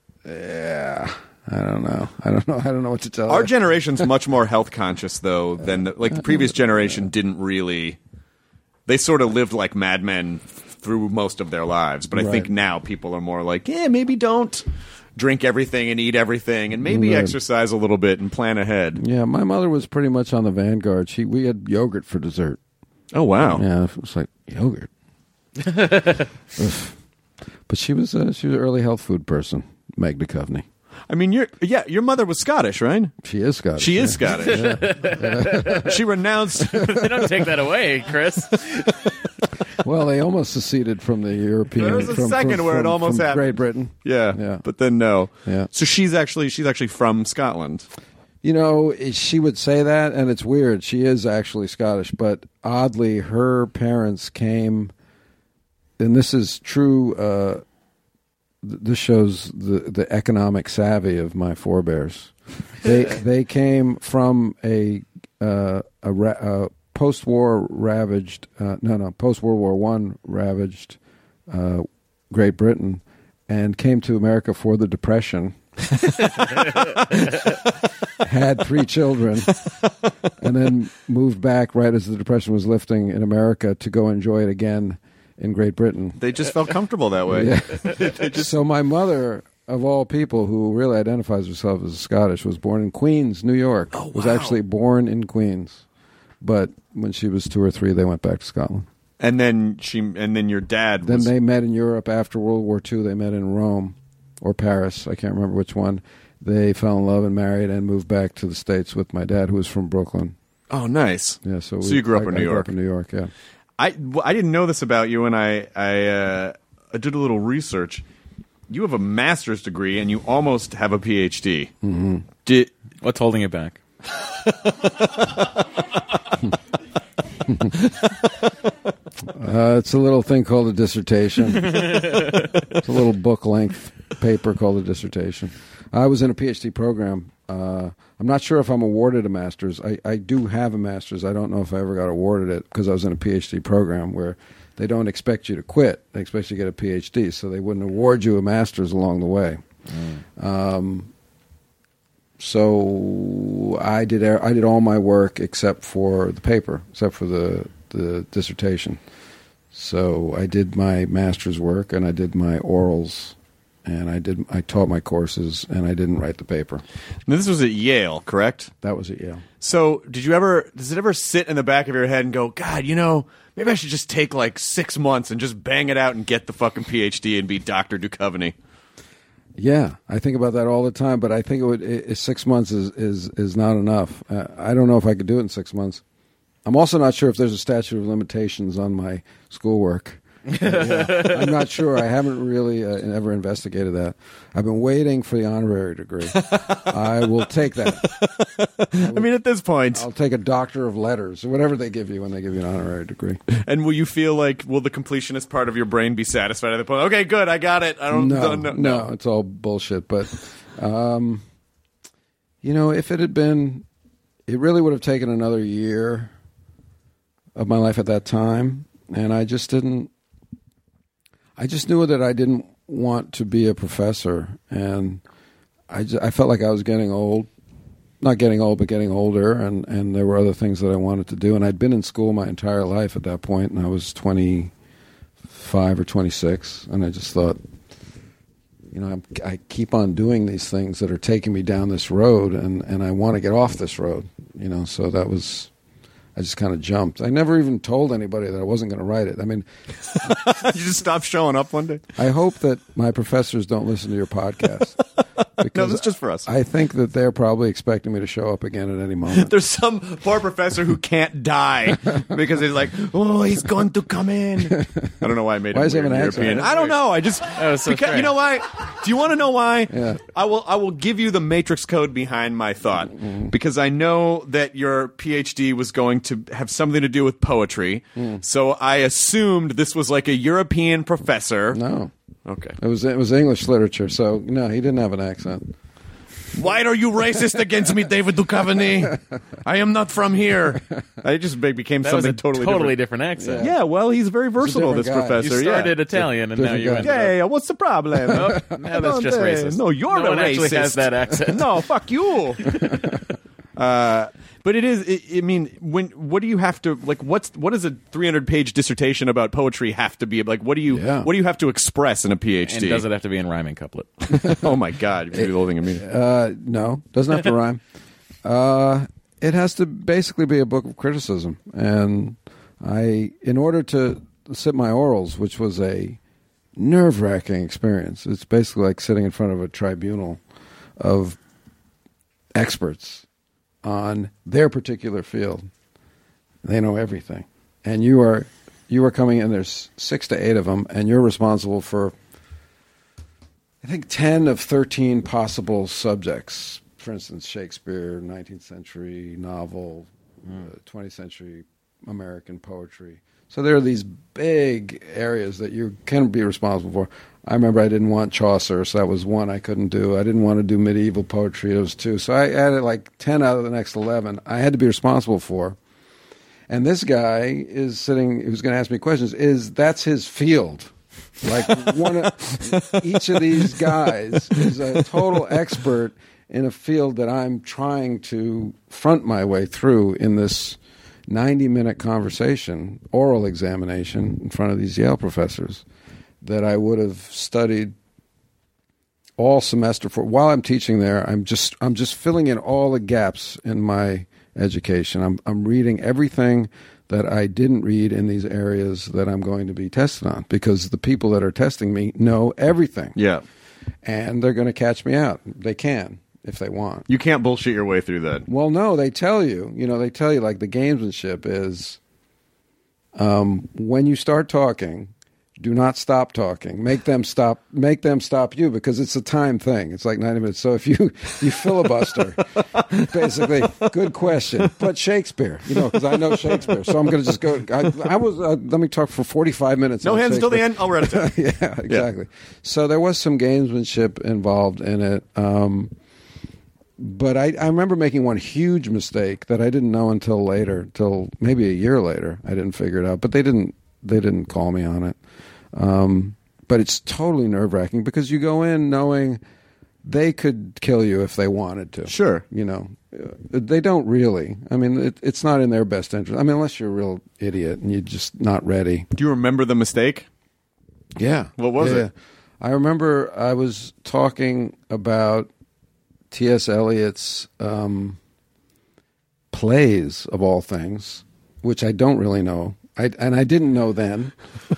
yeah. I don't know. I don't know. I don't know what to tell Our you. generation's much more health conscious, though, than the, like the previous generation didn't really. They sort of lived like madmen through most of their lives, but I Right. think now people are more like, yeah, maybe don't drink everything and eat everything, and maybe Right. exercise a little bit and plan ahead. Yeah, my mother was pretty much on the vanguard. She we had yogurt for dessert. Oh wow! Yeah, it was like yogurt. Ugh. But she was a, she was an early health food person, Meg Duchovny. I mean, you're yeah, your mother was Scottish, right? She is Scottish. She is yeah. Scottish. She renounced. They don't take that away, Chris. Well, they almost seceded from the European. There was a from, second from, where it from- almost from happened. Great Britain. Yeah, Yeah. but then no. Yeah. So she's actually she's actually from Scotland. You know, she would say that, and it's weird. She is actually Scottish, but oddly, her parents came, and this is true. Uh, th- this shows the the economic savvy of my forebears. They they came from a uh, a, ra- a post-war ravaged uh, no no post World War One ravaged uh, Great Britain, and came to America for the Depression. Had three children, and then moved back right as the Depression was lifting in America to go enjoy it again in Great Britain. They just felt comfortable that way. Yeah. So my mother, of all people, who really identifies herself as Scottish, was born in Queens, New York. Oh, wow. Was actually born in Queens, but when she was two or three, they went back to Scotland. And then she and then your dad Then was they met in Europe after World War Two. They met in Rome or Paris. I can't remember which one. They fell in love and married and moved back to the States with my dad, who was from Brooklyn. Oh, nice. Yeah, so, So we, you grew up I, in I New grew York. up in New York, yeah. I, well, I didn't know this about you, and I I, uh, I did a little research. You have a master's degree, and you almost have a P H D. Mm-hmm. Did What's holding it back? Uh, it's a little thing called a dissertation. It's a little book-length paper called a dissertation. I was in a P H D program. Uh, I'm not sure if I'm awarded a master's. I, I do have a master's. I don't know if I ever got awarded it because I was in a P H D program where they don't expect you to quit. They expect you to get a P H D, so they wouldn't award you a master's along the way. Um, so I did I did all my work except for the paper, except for the the dissertation. So I did my master's work and I did my orals, and I did I taught my courses, and I didn't write the paper. Now, this was at Yale, correct? That was at Yale. So, did you ever? Does it ever sit in the back of your head and go, God, you know, maybe I should just take like six months and just bang it out and get the fucking PhD and be Doctor Duchovny? Yeah, I think about that all the time, but I think it would it, six months is is is not enough. Uh, I don't know if I could do it in six months. I'm also not sure if there's a statute of limitations on my schoolwork. Yeah, I'm not sure. I haven't really uh, ever investigated that. I've been waiting for the honorary degree. I will take that. I, I mean, at this point, I'll take a doctor of letters or whatever they give you when they give you an honorary degree. And will you feel like, will the completionist part of your brain be satisfied at the point? Okay, good, I got it. I don't. No, don't, no, no, it's all bullshit. But, um, you know, if it had been, it really would have taken another year of my life at that time, and I just didn't. I just knew that I didn't want to be a professor, and I, just, I felt like I was getting old. Not getting old, but getting older, and, and there were other things that I wanted to do. And I'd been in school my entire life at that point, and I was twenty-five or twenty-six, and I just thought, you know, I'm, I keep on doing these things that are taking me down this road, and, and I want to get off this road, you know, so that was... I just kind of jumped. I never even told anybody that I wasn't going to write it. I mean... You just stopped showing up one day? I hope that my professors don't listen to your podcast. No, that's just for us. I think that they're probably expecting me to show up again at any moment. There's some poor professor who can't die because he's like, oh, he's going to come in. I don't know why I made Why him is he weird having an European. accent? I don't know. I just... was so because, you strange. know why? Do you want to know why? Yeah. I will I will give you the matrix code behind my thought, Mm-hmm. because I know that your PhD was going to have something to do with poetry. Mm. So I assumed this was like a European professor. No. Okay. It was it was English literature, so no, he didn't have an accent. Why are you racist against me, David Duchovny? I am not from here. I just be- became That was something a totally totally different. different accent. Yeah, well, he's very versatile, different this guy. professor. You started yeah. Italian, and now Different you guy. ended up... Yeah, what's the problem? Nope, now that's just Don't, uh, racist. No, you're no a one racist. actually has that accent. No, fuck you. uh, but it is. It, I mean, when what do you have to like? What's what does a three hundred page dissertation about poetry have to be like? What do you Yeah. what do you have to express in a PhD? And does it have to be in rhyming couplet? Oh my God! You can do the whole thing immediately. Uh, no, doesn't have to rhyme. Uh, it has to basically be a book of criticism, and I, in order to sit my orals, which was a nerve-wracking experience. It's basically like sitting in front of a tribunal of experts on their particular field. They know everything, and you are you are coming in. There's six to eight of them, and you're responsible for, I think, ten of thirteen possible subjects. For instance, Shakespeare, nineteenth century novel, uh, twentieth century American poetry. So there are these big areas that you can be responsible for. I remember I didn't want Chaucer, so that was one I couldn't do. I didn't want to do medieval poetry. It was two. So I added like ten out of the next eleven I had to be responsible for. And this guy is sitting, who's going to ask me questions, is that's his field. Like one of, each of these guys is a total expert in a field that I'm trying to front my way through in this ninety-minute conversation, oral examination in front of these Yale professors that I would have studied all semester for. While I'm teaching there, I'm just I'm just filling in all the gaps in my education. I'm I'm reading everything that I didn't read in these areas that I'm going to be tested on, because the people that are testing me know everything. Yeah. And they're going to catch me out. They can, if they want. You can't bullshit your way through that. Well, no, they tell you. You know, they tell you, like, the gamesmanship is um, when you start talking, do not stop talking. Make them stop. Make them stop you, because it's a time thing. It's like ninety minutes. So if you you filibuster, basically, good question. But Shakespeare, you know, because I know Shakespeare, so I'm going to just go. I, I was. Uh, let me talk for forty-five minutes. No on hands until the Shakespeare. end. I'll write it down. Yeah, exactly. So there was some gamesmanship involved in it. Um, but I, I remember making one huge mistake that I didn't know until later, until maybe a year later. I didn't figure it out. But they didn't. They didn't call me on it. Um, but it's totally nerve-wracking, because you go in knowing they could kill you if they wanted to. Sure. You know, Uh, they don't really. I mean, it, it's not in their best interest. I mean, unless you're a real idiot and you're just not ready. Do you remember the mistake? Yeah. What was Yeah. it? I remember I was talking about T S. Eliot's um, plays, of all things, which I don't really know. I, and I didn't know then.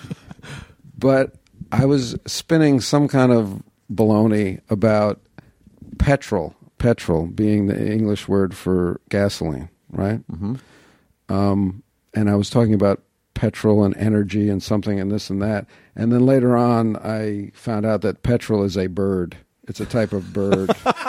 But I was spinning some kind of baloney about petrol, petrol being the English word for gasoline, right? Mm-hmm. Um, and I was talking about petrol and energy and something and this and that. And then later on, I found out that petrol is a bird. It's a type of bird.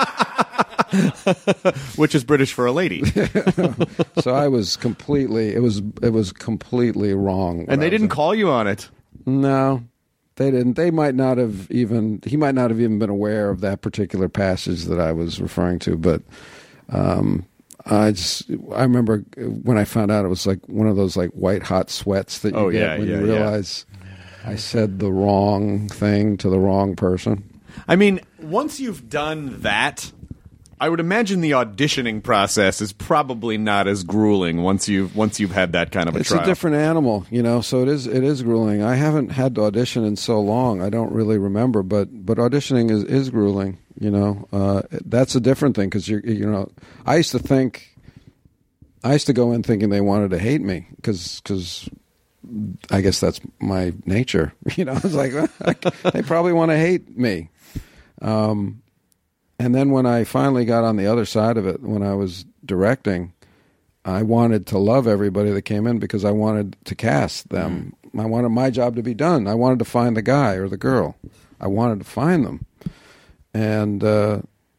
Which is British for a lady. So I was completely, it was it was completely wrong. And they didn't call. call you on it. No, they didn't. They might not have even, he might not have even been aware of that particular passage that I was referring to. But um, I just, I remember when I found out, it was like one of those like white hot sweats that you Oh, get yeah, when yeah, you yeah. realize I said the wrong thing to the wrong person. I mean, once you've done that, I would imagine the auditioning process is probably not as grueling once you've once you've had that kind of a It's trial. a different animal, you know. So it is it is grueling. I haven't had to audition in so long. I don't really remember, but but auditioning is, is grueling. You know, uh, that's a different thing because you you know. I used to think, I used to go in thinking they wanted to hate me because because I guess that's my nature. You know, I was like, well, they probably want to hate me. Um, and then when I finally got on the other side of it, when I was directing, I wanted to love everybody that came in because I wanted to cast them. Mm. I wanted my job to be done. I wanted to find the guy or the girl. I wanted to find them. And uh,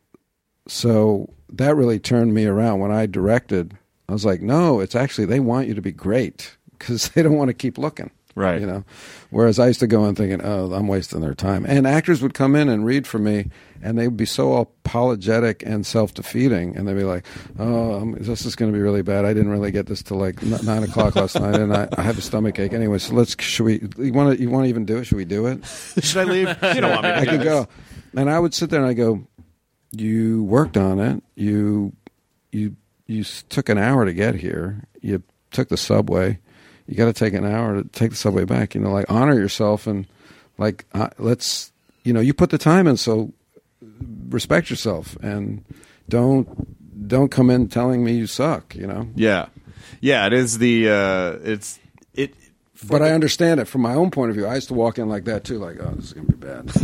so that really turned me around. When I directed, I was like, no, it's actually they want you to be great because they don't want to keep looking. Right. You know, whereas I used to go in thinking, oh, I'm wasting their time. And actors would come in and read for me, and they would be so apologetic and self-defeating, and they'd be like, oh, um, this is going to be really bad. I didn't really get this till like n- nine o'clock last night, and I, I have a stomach ache anyway. So let's, should we? You want to? You want to even do it? Should we do it? Should I leave? You don't want me to I do can this. go. And I would sit there and I go, you worked on it. You, you, you s- took an hour to get here. You took the subway. You got to take an hour to take the subway back. You know, like honor yourself and like uh, let's, you know, you put the time in. So respect yourself and don't don't come in telling me you suck. You know. Yeah, yeah. It is the uh, it's it. But I understand it from my own point of view. I used to walk in like that too, like, oh, this is gonna be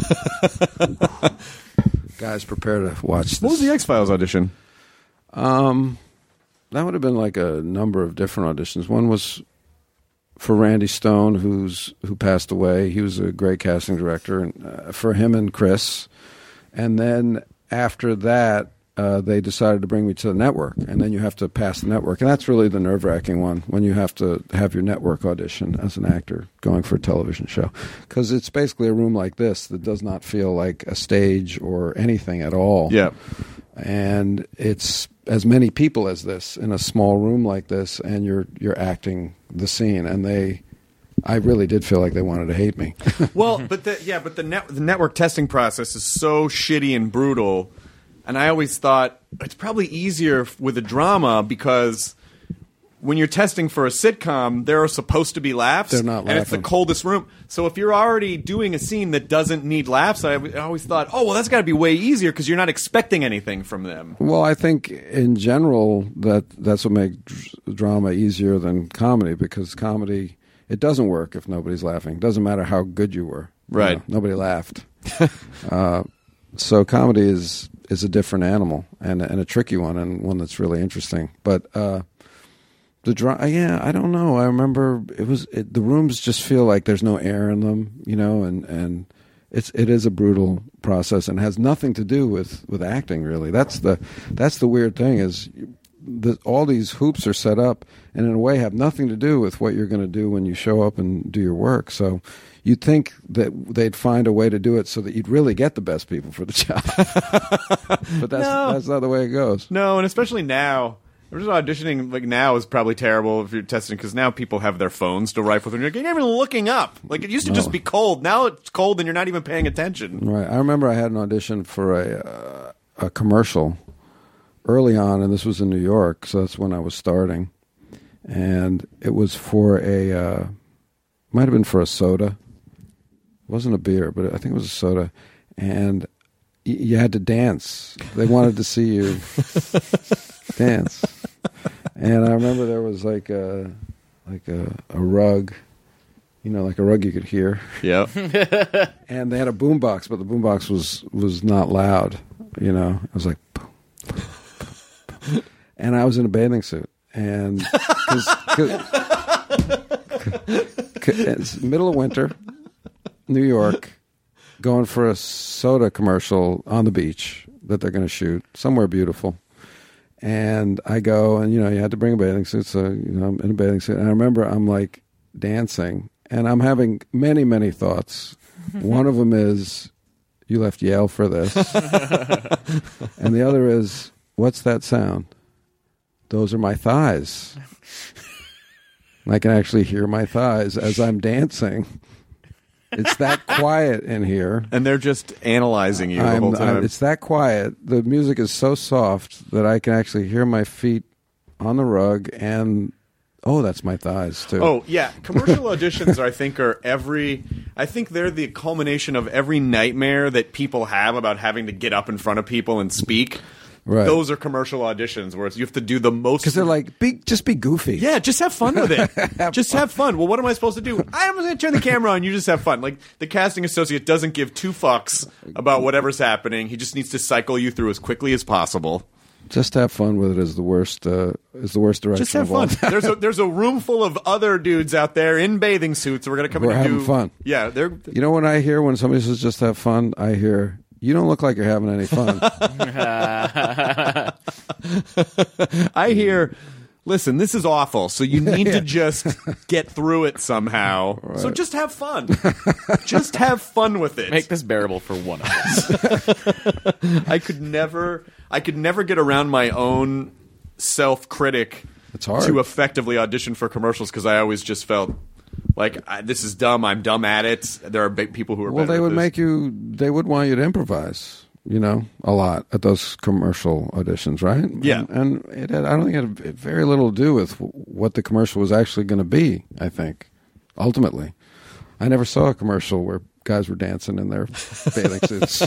bad. Guys, prepare to watch this. What was the X-Files audition? Um, that would have been like a number of different auditions. One was for Randy Stone, who's who passed away. He was a great casting director, and uh, for him and Chris. And then after that, uh, they decided to bring me to the network, and then you have to pass the network, and that's really the nerve-wracking one when you have to have your network audition as an actor going for a television show, because it's basically a room like this that does not feel like a stage or anything at all. Yeah. And it's as many people as this in a small room like this, and you're you're acting the scene, and they, I really did feel like they wanted to hate me. Well, but the, yeah, but the net, the network testing process is so shitty and brutal, and I always thought it's probably easier with a drama because when you're testing for a sitcom, there are supposed to be laughs. They're not and it's the laughing. coldest room. So if you're already doing a scene that doesn't need laughs, I, I always thought, oh well, that's got to be way easier because you're not expecting anything from them. Well, I think in general that that's what makes dr- drama easier than comedy, because comedy, it doesn't work if nobody's laughing. It doesn't matter how good you were. You Right. know, nobody laughed. uh, so comedy is is a different animal and and a tricky one, and one that's really interesting. But uh, the drama, yeah, I don't know. I remember it was it, the rooms just feel like there's no air in them, you know, and and. It's it is a brutal process and has nothing to do with, with acting, really. That's the that's the weird thing is the, all these hoops are set up and in a way have nothing to do with what you're going to do when you show up and do your work. So you'd think that they'd find a way to do it so that you'd really get the best people for the job. But that's No. that's not the way it goes. No, and especially now, Original auditioning like now is probably terrible if you're testing because now people have their phones to write with, and you're not even looking up. Like it used to No. just be cold. Now it's cold, and you're not even paying attention. Right. I remember I had an audition for a uh, a commercial early on, and this was in New York, so that's when I was starting. And it was for a, uh, might have been for a soda. It wasn't a beer, but I think it was a soda. And y- you had to dance. They wanted to see you dance. And I remember there was like a, like a, a rug, you know, like a rug you could hear. Yep. And they had a boombox, but the boombox was was not loud. You know, it was like, boom, boom, boom, boom. And I was in a bathing suit, and cause, cause, cause it's middle of winter, New York, going for a soda commercial on the beach that they're going to shoot somewhere beautiful. And I go, and you know, you had to bring a bathing suit, so you know, I'm in a bathing suit. And I remember I'm like dancing, and I'm having many, many thoughts. One of them is, you left Yale for this. And the other is, what's that sound? Those are my thighs. I can actually hear my thighs as I'm dancing. It's that quiet in here. And they're just analyzing you the I'm, whole time. I'm, it's that quiet. The music is so soft that I can actually hear my feet on the rug, and oh, that's my thighs too. Oh yeah, commercial auditions I think are every. I think they're the culmination of every nightmare that people have about having to get up in front of people and speak. Right. Those are commercial auditions where it's, you have to do the most. Because they're like, be, just be goofy. Yeah, just have fun with it. just have fun. Well, what am I supposed to do? I'm going to turn the camera on. You just have fun. Like the casting associate doesn't give two fucks about whatever's happening. He just needs to cycle you through as quickly as possible. Just have fun with it is the worst. Uh, is the worst direction. Just have of all fun. time. There's a there's a room full of other dudes out there in bathing suits. We're going to come We're in and having do fun. Yeah, they're. You know what I hear when somebody says just have fun? I hear, you don't look like you're having any fun. I hear, listen, this is awful, so you need to just get through it somehow. So just have fun. just have fun with it. Make this bearable for one of us. I could never I could never get around my own self-critic It's hard. to effectively audition for commercials because I always just felt like I, this is dumb. I'm dumb at it. There are big people who are Well, better they at would this. make you. They would want you to improvise. You know, a lot at those commercial auditions, right? Yeah. and, and it had, I don't think it had very little to do with what the commercial was actually going to be. I think ultimately, I never saw a commercial where guys were dancing in their bathing suits.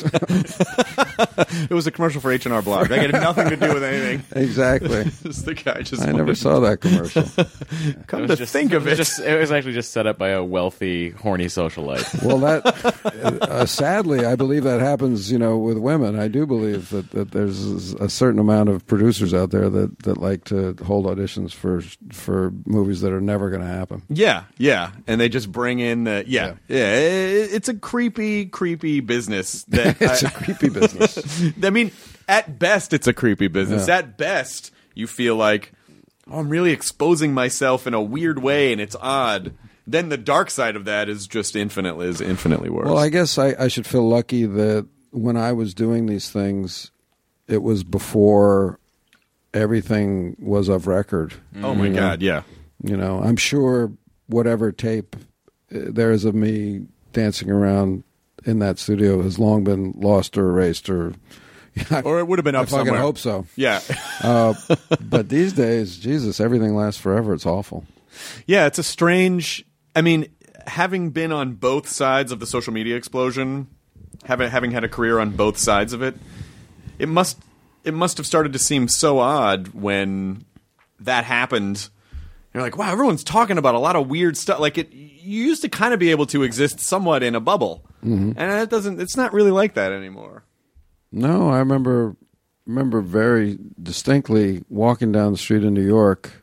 It was a commercial for H and R Block. That had nothing to do with anything. Exactly. Just the guy just I never wanted- saw that commercial. Come It to was just, think of it, it. was just, it was actually just set up by a wealthy, horny socialite. Well, that uh, sadly, I believe that happens. You know, with women, I do believe that, that there's a certain amount of producers out there that, that like to hold auditions for for movies that are never going to happen. Yeah, yeah, and they just bring in the yeah, yeah. it- it's a creepy, creepy business. That It's I, a creepy business. I mean, at best, it's a creepy business. Yeah. At best, you feel like, oh, I'm really exposing myself in a weird way, and it's odd. Then the dark side of that is just infinitely is infinitely worse. Well, I guess I, I should feel lucky that when I was doing these things, it was before everything was of record. oh my you know? god, yeah. You know, I'm sure whatever tape uh, there is of me dancing around in that studio has long been lost or erased, or Or it would have been I up fucking somewhere. hope so. Yeah, Uh, but these days, Jesus, everything lasts forever. It's awful. yeah. It's a strange. I mean, having been on both sides of the social media explosion, having having had a career on both sides of it, it must it must have started to seem so odd when that happened. You're like, wow, everyone's talking about a lot of weird stuff. Like it, you used to kind of be able to exist somewhat in a bubble, Mm-hmm. and it doesn't. It's not really like that anymore. No, I remember remember very distinctly walking down the street in New York.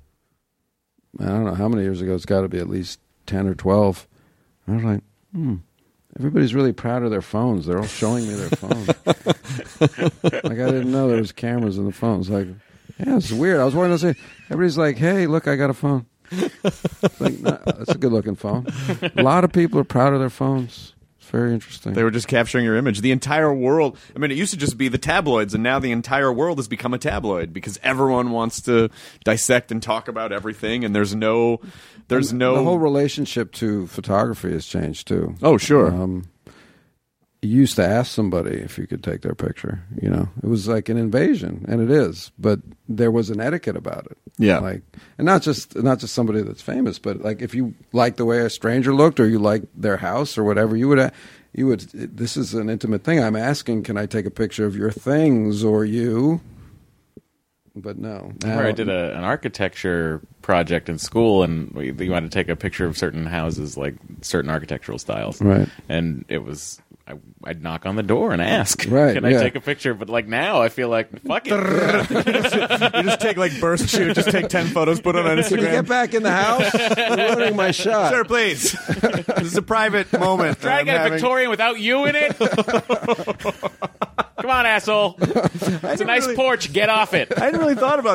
I don't know how many years ago. It's got to be at least ten or twelve. I was like, hmm. Everybody's really proud of their phones. They're all showing me their phones. Like I didn't know there was cameras in the phones. Like, yeah, it's weird. I was walking down the street. Everybody's like, "Hey, look, I got a phone." Like, no, that's a good-looking phone. A lot of people are proud of their phones. It's very interesting. They were just capturing your image. The entire world. I mean, it used to just be the tabloids, and now the entire world has become a tabloid because everyone wants to dissect and talk about everything, and there's no, there's And no. The whole relationship to photography has changed too. Oh, sure. Um, you used to ask somebody if you could take their picture. You know, it was like an invasion, and it is. But there was an etiquette about it. Yeah. Like, and not just not just somebody that's famous, but like if you like the way a stranger looked, or you like their house, or whatever, you would you would. This is an intimate thing. I'm asking, can I take a picture of your things or you? But no. I remember I did a, an architecture project in school, and we, we wanted to take a picture of certain houses, like certain architectural styles. Right. And it was, I, I'd knock on the door and ask, Right, can yeah. I take a picture? But like now, I feel like, fuck it. You just take like burst shoot, just take ten photos, put it on Can you Instagram. get back in the house? I'm ruining my shot. Sir, please. This is a private moment. Try to I'm get a having- Victorian without you in it. Come on, asshole. It's a nice really- porch. Get off it. I hadn't really thought about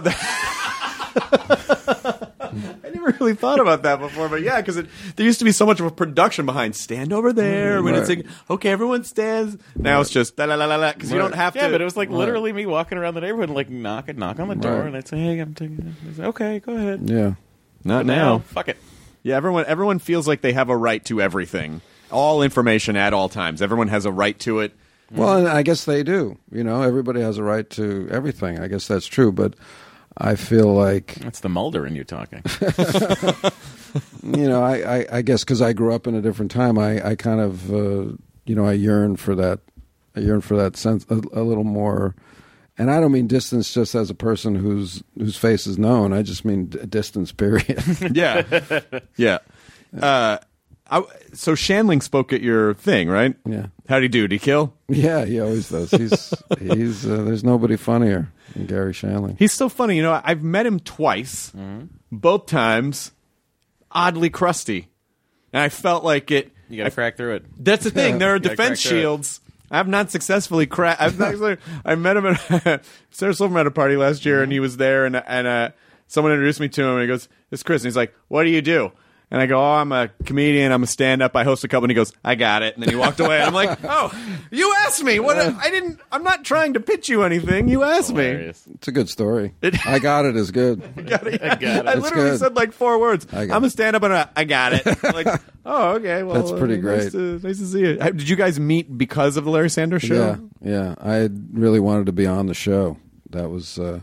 that. I never really thought about that before, but yeah, because there used to be so much of a production behind stand over there. When it's Right. like, okay, everyone stands. Now it's just la la la la la because you don't have Yeah, to. but it was like literally me walking around the neighborhood, and like knock knock on the door, Right. and I'd say, "Hey, I'm taking." I'd say, okay, go ahead. Yeah. not But now. fuck it. Yeah, everyone everyone feels like they have a right to everything, all information at all times. Everyone has a right to it. Well, and I guess they do. You know, everybody has a right to everything. I guess that's true, but I feel like, That's the Mulder in you talking. you know, I, I, I guess because I grew up in a different time, I, I kind of, uh, you know, I yearn for that. I yearn for that sense, a, a little more. And I don't mean distance just as a person whose whose face is known. I just mean d- distance, period. Yeah, yeah. Uh, I, so Shandling spoke at your thing, right? Yeah. How'd he do? Did he kill? Yeah, he always does. He's he's. Uh, there's nobody funnier than Gary Shandling. He's so funny. You know, I've met him twice. Both times, oddly crusty. And I felt like it. You got to crack through it. That's the thing. There are Gotta defense crack through it. shields. I've not successfully cracked. I've not. I met him at Sarah Silverman at a party last year, and he was there, and and uh, someone introduced me to him, and he goes, "It's Chris," and he's like, "What do you do?" And I go, "Oh, I'm a comedian. I'm a stand-up. I host a couple." And he goes, "I got it." And then he walked away. And I'm like, "Oh, you asked me. What? I didn't. I'm not trying to pitch you anything. You asked me." Hilarious. It's a good story. I got it is good. I got it. I It's literally good. said like four words. I got I'm a it. stand-up, and I, I got it. I'm like, oh, okay. Well, That's pretty uh, great. Nice to, nice to see you. Uh, Did you guys meet because of the Larry Sanders Show? Yeah, yeah. I really wanted to be on the show. That was. Uh,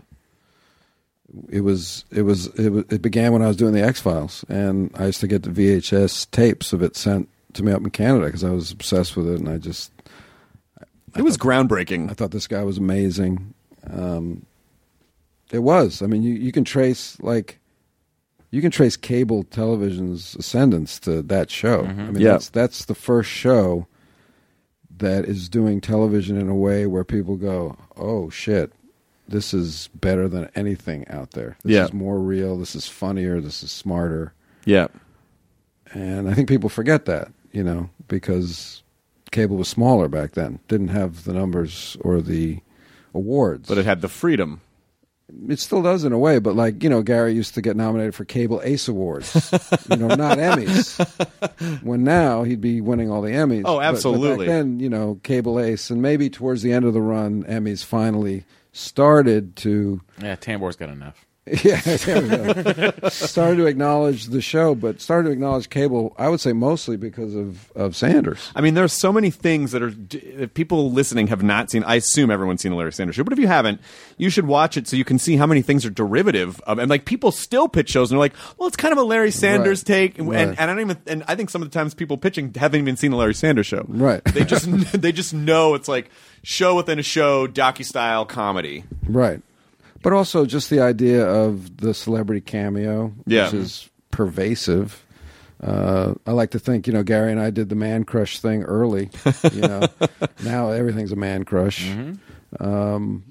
it was. It was. It was. It began when I was doing the X Files, and I used to get the V H S tapes of it sent to me up in Canada because I was obsessed with it, and I just. It was groundbreaking. I thought this guy was amazing. Um, it was. I mean, you, you can trace like, you can trace cable television's ascendance to that show. I mean, Yeah. that's that's the first show that is doing television in a way where people go, "Oh shit, this is better than anything out there. This Yeah. is more real. This is funnier. This is smarter." Yeah. And I think people forget that, you know, because cable was smaller back then, didn't have the numbers or the awards. But it had the freedom. It still does in a way, but like, you know, Gary used to get nominated for Cable Ace Awards, you know, not Emmys. When now he'd be winning all the Emmys. Oh, But- absolutely. But back then, you know, Cable Ace, and maybe towards the end of the run, Emmys finally started to, Yeah, Tambor's got enough. yeah, there we go. started to acknowledge the show, but started to acknowledge cable, I would say mostly because of, of Sanders. I mean, there are so many things that are that people listening have not seen. I assume everyone's seen the Larry Sanders Show, but if you haven't, you should watch it so you can see how many things are derivative of. And like people still pitch shows and they're like, "Well, it's kind of a Larry Sanders Right. take," and, Right. and I don't even. And I think some of the times people pitching haven't even seen the Larry Sanders Show. Right. They just they just know it's like show within a show, docu-style comedy. Right. But also just the idea of the celebrity cameo, Yeah. which is pervasive. Uh, I like to think, you know, Gary and I did the man crush thing early. You know, now everything's a man crush. Um,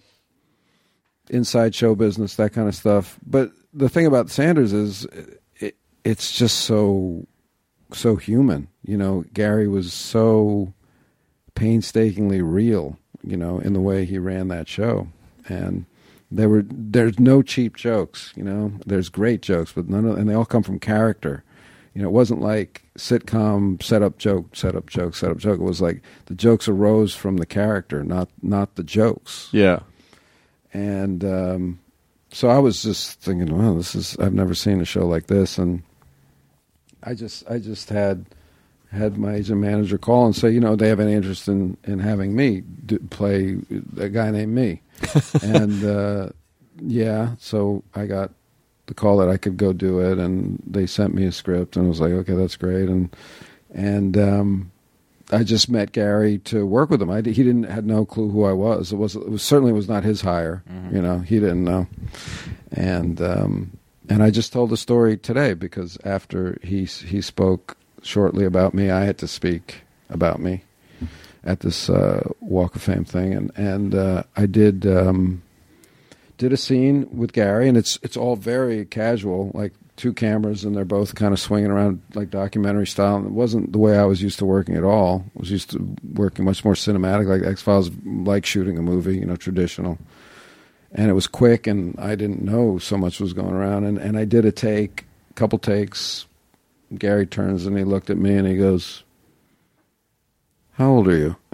inside show business, that kind of stuff. But the thing about Sanders is, it, it's just so so human. You know, Gary was so painstakingly real. You know, in the way he ran that show, and. There were there's no cheap jokes, you know. There's great jokes, but none of, and they all come from character. You know, it wasn't like sitcom setup joke, setup joke, setup joke. It was like the jokes arose from the character, not not the jokes. Yeah. And um, so I was just thinking, wow, this is I've never seen a show like this, and I just I just had had my agent manager call and say, you know, they have any interest in, in having me do, play a guy named me. And uh, yeah, so I got the call that I could go do it, and they sent me a script, and I was like, okay, that's great. And and um, I just met Gary to work with him. I, he didn't had no clue who I was. It was it was certainly was not his hire. Mm-hmm. You know, he didn't know. And um, and I just told the story today because after he he spoke shortly about me, I had to speak about me at this uh, Walk of Fame thing, and and uh, I did um, did a scene with Gary, and it's it's all very casual, like two cameras, and they're both kind of swinging around like documentary style. And it wasn't the way I was used to working at all. I was used to working much more cinematic, like X-Files, like shooting a movie, you know, traditional. And it was quick, and I didn't know so much was going around. And, and I did a take, a couple takes. Gary turns and he looked at me and he goes, "How old are you?"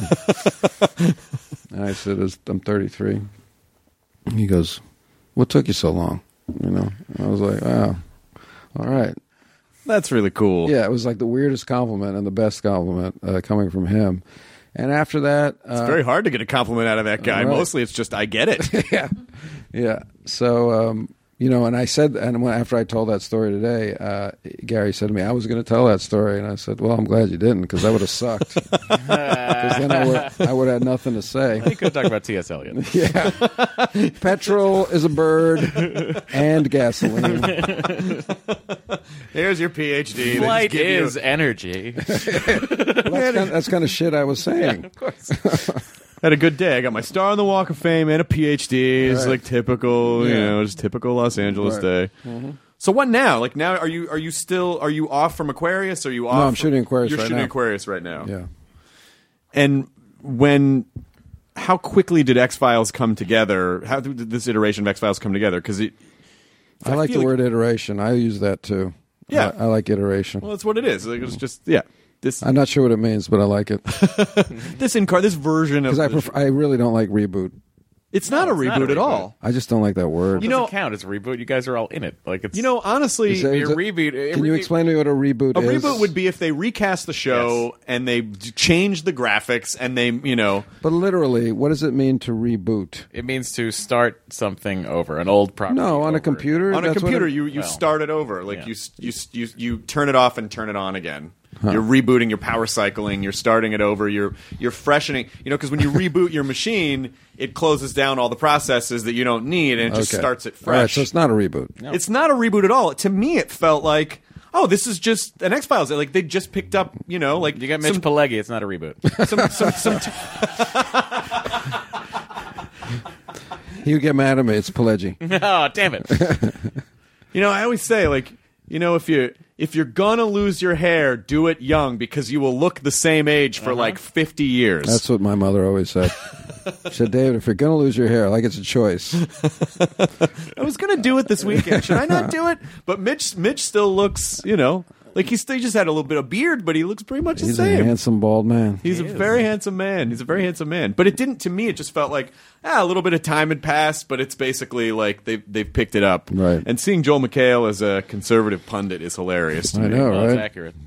And I said, "I'm thirty-three." And he goes, "What took you so long?" You know, and I was like, "Wow, all right." That's really cool. Yeah, it was like the weirdest compliment and the best compliment uh, coming from him. And after that, uh, It's very hard to get a compliment out of that guy. right. Mostly it's just, I get it. yeah, yeah. So, um, you know, and I said, and when, after I told that story today, uh, Gary said to me, "I was going to tell that story," and I said, "Well, I'm glad you didn't, because that would have sucked. Because then I would, I would have had nothing to say." You could talk about T S. Eliot. Yeah, petrol is a bird and gasoline. Here's your P H D. They just Flight give you- is energy. That's kind, of, that's kind of shit I was saying. Of course. Had a good day. I got my star on the Walk of Fame and a P H D. It's Right. like typical, you Yeah. know, just typical Los Angeles Right. day. Mm-hmm. So what now? Like now, are you are you still are you off from Aquarius? Are you off? I'm from- shooting Aquarius You're right shooting now. Aquarius right now. Yeah. And when, how quickly did X Files come together? How did this iteration of X Files come together? Because it, I, like feel the word iteration. I use that too. Yeah. I, I like iteration. well, that's what it is. Like, it's just yeah. This I'm not sure what it means, but I like it this in car this version of because I the- prefer, I really don't like reboot. it's not a it's reboot not a at reboot. all. I just don't like that word. You You know- know, count as a reboot. You guys are all in it. Like it's You know, honestly, Is that- your is it- reboot. Can you explain to me what a reboot a is? reboot would be if they recast the show Yes. and they d- change the graphics and they, you know, But literally, what does it mean to reboot? It means to start something over, an old property. No, on a over. computer. on a That's what computer it- you you well, start it over. Like yeah. you, s- you s- you you turn it off and turn it on again. You're rebooting, you're power cycling, you're starting it over, you're you're freshening. You know, because when you reboot your machine, it closes down all the processes that you don't need and it just Okay. starts it All right, fresh. so it's not a reboot. It's not a reboot at all. To me, it felt like, oh, this is just an X Files. Like they just picked up, you know, like You got Mitch some, Pileggi. It's not a reboot. some, some, some t- He would get mad at me. It's Pileggi. Oh, damn it! You know, I always say, like, you know, if you if you're gonna lose your hair, do it young because you will look the same age for like fifty years. That's what my mother always said. She said, "David, if you're going to lose your hair, like it's a choice." I was gonna do it this weekend. Should I not do it? But Mitch, Mitch still looks, you know, like he still he just had a little bit of beard, but he looks pretty much the He's a same. handsome bald man. He's a very handsome man. He's a very handsome man. But it didn't, to me, it just felt like, ah, a little bit of time had passed, but it's basically like they've, they've picked it up. Right. And seeing Joel McHale as a conservative pundit is hilarious to I me. know, Well, it's right? accurate.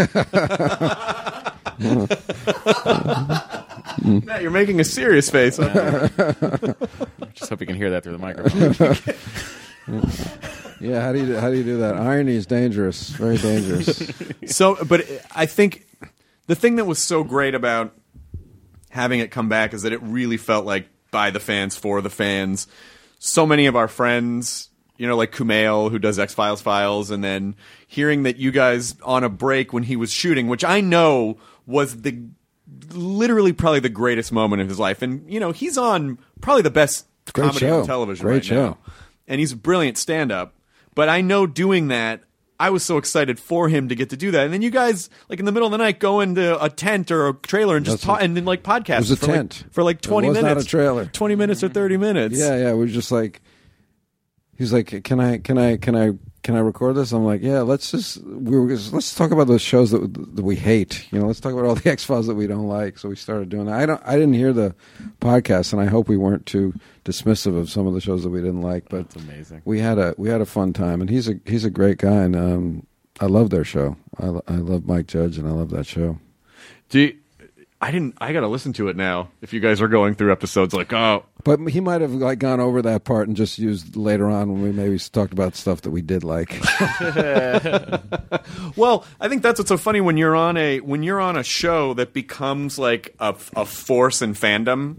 Matt, you're making a serious face. Just hope you can hear that through the microphone. Yeah, how do you how do you do that? Irony is dangerous, very dangerous. So, but I think the thing that was so great about having it come back is that it really felt like by the fans, for the fans. So many of our friends, you know, like Kumail, who does X-Files Files, and then hearing that you guys on a break when he was shooting, which I know was the literally probably the greatest moment of his life. And, you know, he's on probably the best Great comedy show. on television Great right show. now. And he's a brilliant stand-up. But I know doing that, I was so excited for him to get to do that. And then you guys, like in the middle of the night, go into a tent or a trailer and just That's talk, a- and then like podcast It was a for tent. like, for like twenty It was minutes. not a trailer. Twenty minutes or thirty minutes. Yeah, yeah. We were just like, he's like, "Can I, can I, can I can I record this? I'm like, yeah, let's just we were just, let's talk about those shows that that we hate. You know, let's talk about all the X-Files that we don't like. So we started doing that. I don't. I didn't hear the podcast, and I hope we weren't too dismissive of some of the shows that we didn't like. But That's amazing. We had a we had a fun time, and he's a he's a great guy, and um, I love their show. I I love Mike Judge, and I love that show. Do you, I didn't. I got to listen to it now. If you guys are going through episodes, like, oh, But he might have like gone over that part and just used later on when we maybe talked about stuff that we did like. well, I think that's what's so funny when you're on a when you're on a show that becomes like a, a force in fandom,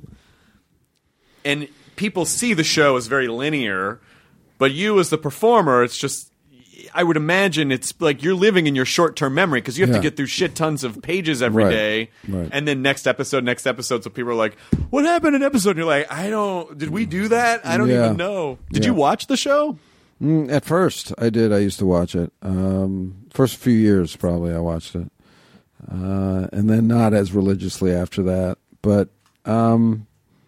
and people see the show as very linear, but you as the performer, it's just. I would imagine it's like you're living in your short-term memory because you have Yeah. to get through shit tons of pages every Right. day, Right. and then next episode, next episode. So people are like, "What happened in episode?" And you're like, "I don't. Did we do that? I don't Yeah. even know." Did Yeah. you watch the show? Mm, at first, I did. I used to watch it. Um, first few years, probably, I watched it, uh, and then not as religiously after that. But um,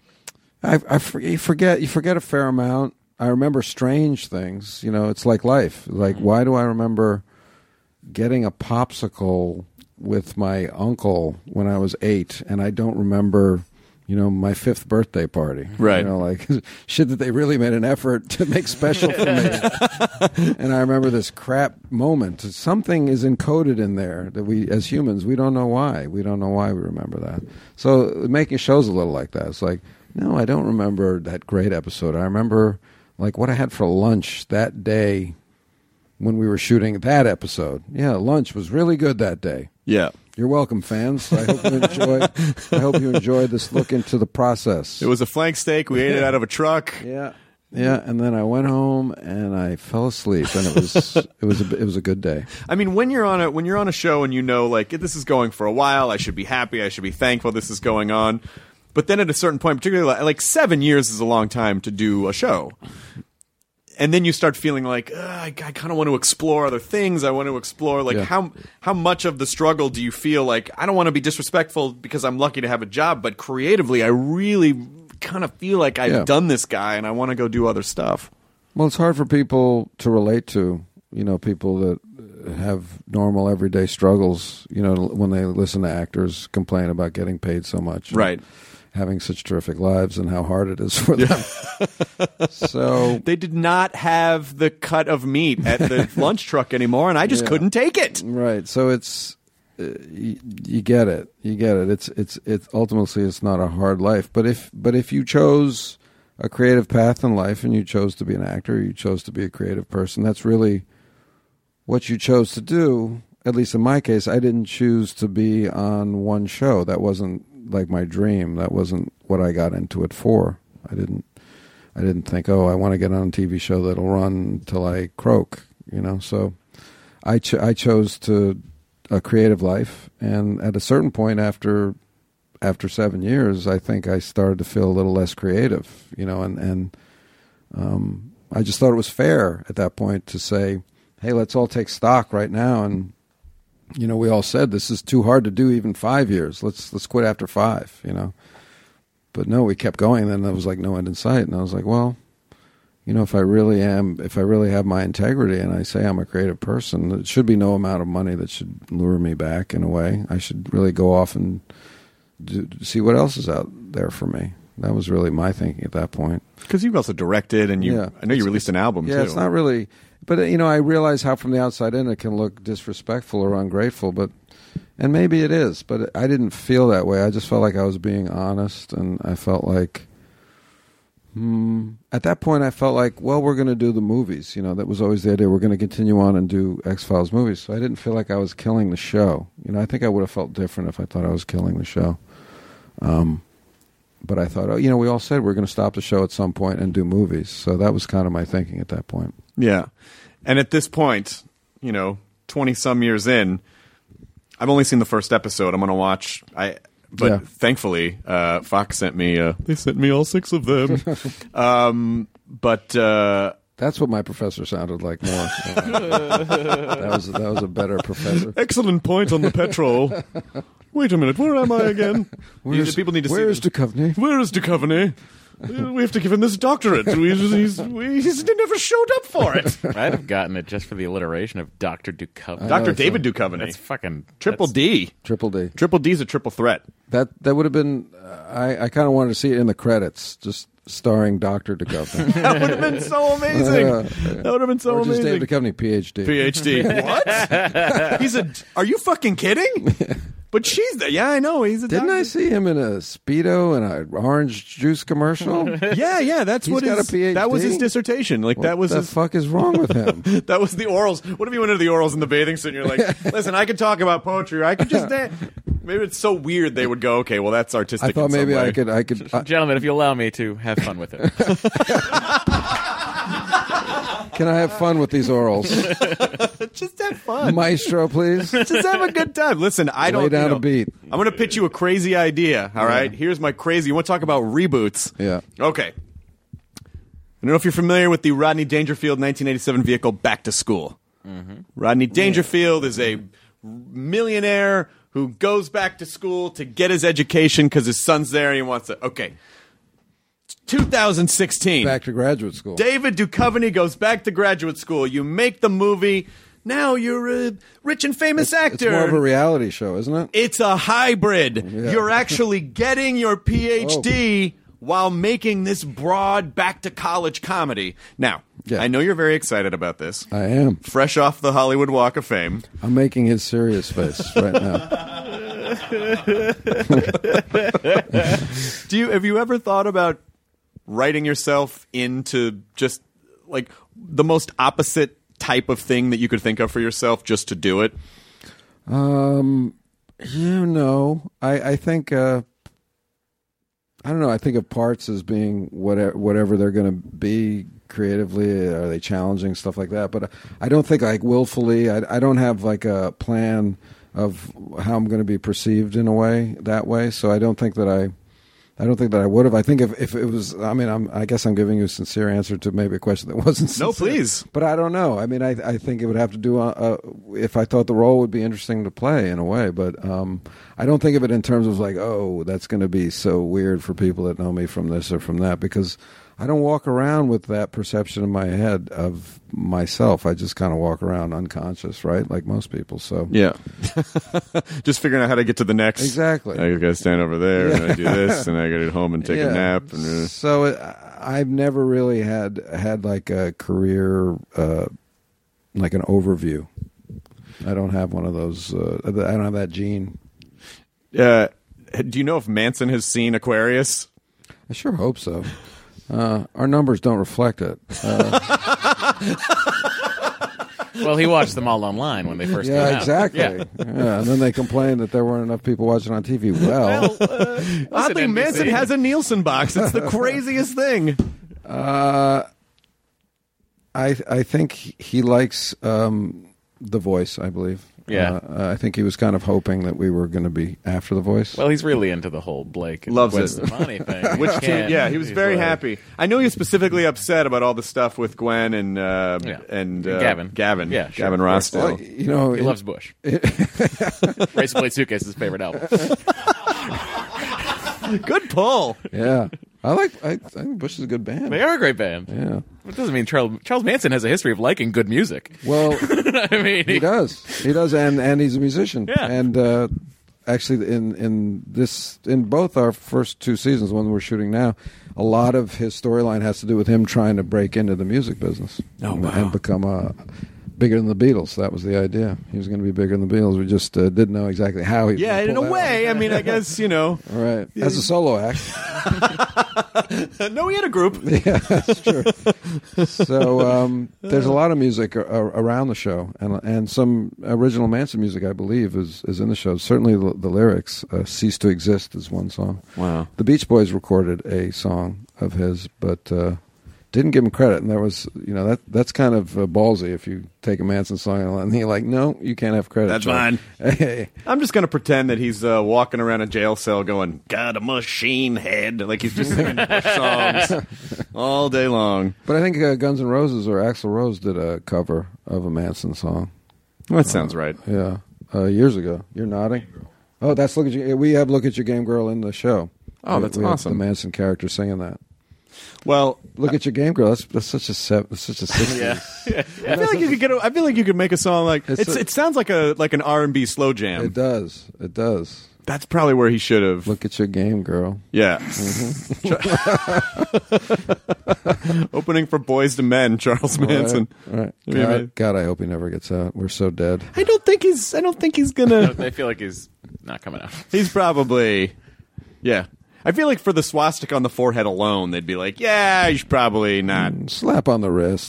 I, I for- you forget you forget a fair amount. I remember strange things. You know, it's like life. Like, why do I remember getting a popsicle with my uncle when I was eight, and I don't remember, you know, my fifth birthday party? Right. You know, like shit that they really made an effort to make special for me. And I remember this crap moment. Something is encoded in there that we, as humans, we don't know why. We don't know why we remember that. So making shows a little like that. It's like, no, I don't remember that great episode. I remember like what I had for lunch that day when we were shooting that episode. Yeah, lunch was really good that day. Yeah. You're welcome, fans. I hope you enjoyed. I hope you enjoyed this look into the process. It was a flank steak. We ate it out of a truck. Yeah, yeah. And then I went home and I fell asleep, and it was it was a, it was a good day. I mean, when you're on a when you're on a show and you know, like, this is going for a while, I should be happy, I should be thankful this is going on. But then at a certain point, particularly like, like seven years is a long time to do a show. And then you start feeling like, Ugh, I, I kind of want to explore other things. I want to explore, like, Yeah. how how much of the struggle do you feel like, I don't want to be disrespectful because I'm lucky to have a job, but creatively, I really kind of feel like I've Yeah. done this guy and I want to go do other stuff. Well, it's hard for people to relate to. You know, people that have normal everyday struggles. You know, when they listen to actors complain about getting paid so much, and Right. having such terrific lives, and how hard it is for them. So They did not have the cut of meat at the lunch truck anymore, and I just Yeah. couldn't take it. right, so it's uh, you, you get it, you get it. It's it's it's ultimately it's not a hard life, but if but if you chose a creative path in life and you chose to be an actor, you chose to be a creative person, that's really what you chose to do. At least in my case, I didn't choose to be on one show. That wasn't like my dream. That wasn't what I got into it for. I didn't I didn't think, oh, I want to get on a T V show that'll run till I croak, you know. So I ch- I chose to a creative life, and at a certain point after after seven years, I think I started to feel a little less creative, you know, and and um, I just thought it was fair at that point to say, hey, let's all take stock right now. And you know, we all said this is too hard to do even five years. Let's let's quit after five, you know. But no, we kept going. Then there was like no end in sight, and I was like, well, you know, if I really am, if I really have my integrity, and I say I'm a creative person, it should be no amount of money that should lure me back. In a way, I should really go off and do, see what else is out there for me. That was really my thinking at that point. Because you've also directed, and you Yeah. I know you released an album, Yeah, too. it's not really, but uh, you know, I realize how from the outside in it can look disrespectful or ungrateful, but and maybe it is, but I didn't feel that way. I just felt like I was being honest, and I felt like, hmm, at that point, I felt like, well, we're going to do the movies. You know, that was always the idea. We're going to continue on and do X-Files movies. So I didn't feel like I was killing the show. You know, I think I would have felt different if I thought I was killing the show. Um, but I thought, oh, you know, we all said we're going to stop the show at some point and do movies. So that was kind of my thinking at that point. Yeah. And at this point, you know, twenty-some years in, I've only seen the first episode. I'm going to watch... I. But Yeah. thankfully, uh, Fox sent me... Uh, they sent me all six of them. um, but... Uh, That's what my professor sounded like more. that was that was a better professor. excellent point on the petrol. Wait a minute, where am I again? Where's, People need to see where's this. Duchovny? Where is Duchovny? we have to give him this doctorate. We, he's, we, he's never showed up for it. I'd have gotten it just for the alliteration of Doctor Duchovny. Doctor it's David a- Duchovny. That's fucking Triple that's- D. Triple D. Triple D's a triple threat. That that would have been. Uh, I I kind of wanted to see it in the credits, just starring Doctor Duchovny. That would have been so amazing. That would have been so or just amazing. David Duchovny, P H D. P H D. What? He's a. Are you fucking kidding? But she's the. Yeah, I know. He's a. Didn't doctor. I see him in a Speedo and an orange juice commercial? Yeah, yeah. That's He's what got his. a P H D? That was his dissertation. Like What that was the his. fuck is wrong with him? That was the orals. What if you went into the orals in the bathing suit and you're like, listen, I could talk about poetry. Or I could just dance. Maybe it's so weird they would go, okay, well, that's artistic. I thought in some maybe way. I could. I could. I, Gentlemen, if you allow me to have fun with it. can I have fun with these orals, Just have fun. Maestro? Please. Just have a good time. Listen, I don't Lay down you know, a beat. I'm going to pitch you a crazy idea. All right, here's my crazy. You want to talk about reboots? Yeah. Okay. I don't know if you're familiar with the Rodney Dangerfield nineteen eighty-seven vehicle Back to School. Mm-hmm. Rodney Dangerfield is a millionaire who goes back to school to get his education because his son's there and he wants to. Okay. two thousand sixteen. Back to graduate school. David Duchovny goes back to graduate school. You make the movie. Now you're a rich and famous It's actor. more of a reality show, isn't it? It's a hybrid. Yeah. You're actually getting your P H D while making this broad back to college comedy. Now, Yeah. I know you're very excited about this. I am. Fresh off the Hollywood Walk of Fame. I'm making his serious face right now. Do you have you ever thought about writing yourself into just like the most opposite type of thing that you could think of for yourself just to do it? Um, you know, I I think uh, I don't know. I think of parts as being whatever whatever they're going to be creatively. Are they challenging, stuff like that? But I don't think like willfully. I I don't have like a plan of how I'm going to be perceived in a way that way. So I don't think that I. I don't think that I would have. I think if, if it was, I mean, I'm, I guess I'm giving you a sincere answer to maybe a question that wasn't sincere. No, please. But I don't know. I mean, I, I think it would have to do, uh, uh, if I thought the role would be interesting to play in a way. But um, I don't think of it in terms of like, oh, that's going to be so weird for people that know me from this or from that. Because I don't walk around with that perception in my head of myself. I just kind of walk around unconscious, right? Like most people. So Yeah. Just figuring out how to get to the next. Exactly. I gotta stand over there and I do this and I gotta get home and take Yeah. a nap. And uh, So it, I've never really had had like a career, uh, like an overview. I don't have one of those. Uh, I don't have that gene. uh, do you know if Manson has seen Aquarius? I sure hope so. Uh, our numbers don't reflect it. Uh, Well, he watched them all online when they first came yeah, out. exactly. Yeah. Yeah, and then they complained that there weren't enough people watching on T V. Well, Oddly, N B C. Manson has a Nielsen box. It's the craziest thing. uh, I I think he likes um, The Voice. I believe. Yeah. Uh, I think he was kind of hoping that we were going to be after The Voice. Well, he's really into the whole Blake and Loves Gwen it. Stefani thing. Which, Yeah. yeah, he was He's very like- happy. I know he was specifically upset about all the stuff with Gwen and uh, Yeah. and uh, Gavin. Gavin, Yeah, sure, Gavin of course. Rossdale. Well, you know, He it- loves Bush. Razor Blade Suitcase is his favorite album. Good pull. Yeah, I like. I, I think Bush is a good band. They are a great band. Yeah. It doesn't mean Charles Charles Manson has a history of liking good music. Well, I mean, he does. He does, and and he's a musician. Yeah. And uh, actually, in in this in both our first two seasons, one we're shooting now, a lot of his storyline has to do with him trying to break into the music business. Oh, and, wow. and become a. Bigger than the Beatles. That was the idea. He was going to be bigger than the Beatles. We just uh, didn't know exactly how he was Yeah, gonna in a pull that way. I mean, I guess you know. off. All right. As a solo act. No, he had a group. Yeah, that's true. So um, there's a lot of music a- a- around the show, and and some original Manson music, I believe, is, is in the show. Certainly, the, the lyrics, uh, "Cease to Exist" is one song. Wow. The Beach Boys recorded a song of his, but uh, didn't give him credit. And there was, you know, that that's kind of uh, ballsy if you take a Manson song and you're like, no, you can't have credit. That's Charlie. Hey, I'm just gonna pretend that he's uh, walking around a jail cell going, "Got a machine head," like he's just singing Bush songs all day long. but I think uh, Guns N' Roses or Axl Rose did a cover of a Manson song. Well, that sounds right. Yeah, uh, years ago. You're nodding. Oh, that's look at you. We have "Look at Your Game Girl" in the show. Oh, We- that's we have awesome. the Manson character singing that. Well, Look at your game, girl. That's, that's such a seven, that's such a sixties. Yeah. I feel like you could get. A, I feel like you could make a song like It's it's. a- it sounds like a like an R and B slow jam. It does. It does. That's probably where he should have. Look at your game, girl. Yeah. Opening for Boys to Men, Charles Manson. All right. Yeah, man. God, God, I hope he never gets out. We're so dead. I don't think he's. I don't think he's gonna. I feel like he's not coming out. He's probably. Yeah. I feel like for the swastika on the forehead alone, they'd be like, "Yeah, you should probably not." Slap on the wrist.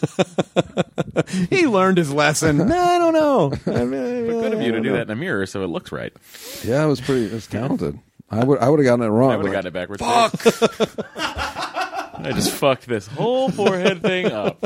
He learned his lesson. No, I don't know. I mean, Good of you to do that in a mirror so it looks right. Yeah, it was pretty. It was talented. I would. I would have gotten it wrong. I would have but gotten it backwards. Fuck! I just fucked this whole forehead thing up.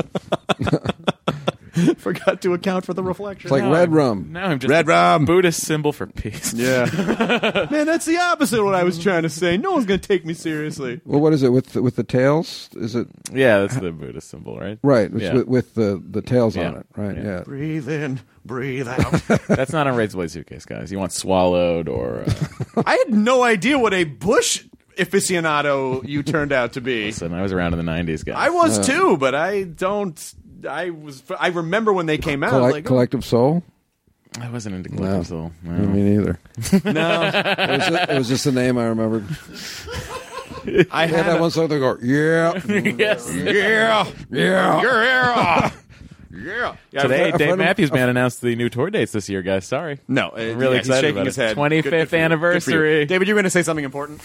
Forgot to account for the reflection. It's like Now red I'm- rum. Now I'm just Red a rum. Buddhist symbol for peace. Yeah. Man, that's the opposite of what I was trying to say. No one's going to take me seriously. Well, what is it with the, with the tails? Is it Yeah, that's the Buddhist symbol, right? right? It's Yeah. with, with the the tails Yeah. on it, right? Yeah. Yeah. Breathe in, breathe out. That's not on Razor Blade Suitcase, guys. You want swallowed or... Uh, I had no idea what a Bush aficionado you turned out to be. listen, I was around in the nineties, guys. I was too, but I don't. I was. I remember when they came out. I was Collect, like, oh, Collective Soul. I wasn't into No, Collective Soul. No. me neither. no. It was, just, it was just a name I remembered. I They had had that one song they go, yeah, Yes. Yeah. yeah. Yeah. Yeah. Yeah. Today, a friend Dave of- Matthews Band announced the new tour dates this year, guys. Sorry. No, uh, I'm really yeah, excited he's shaking about his it. head. twenty-fifth Good- good for you. Good for you. anniversary. David, you were going to say something important?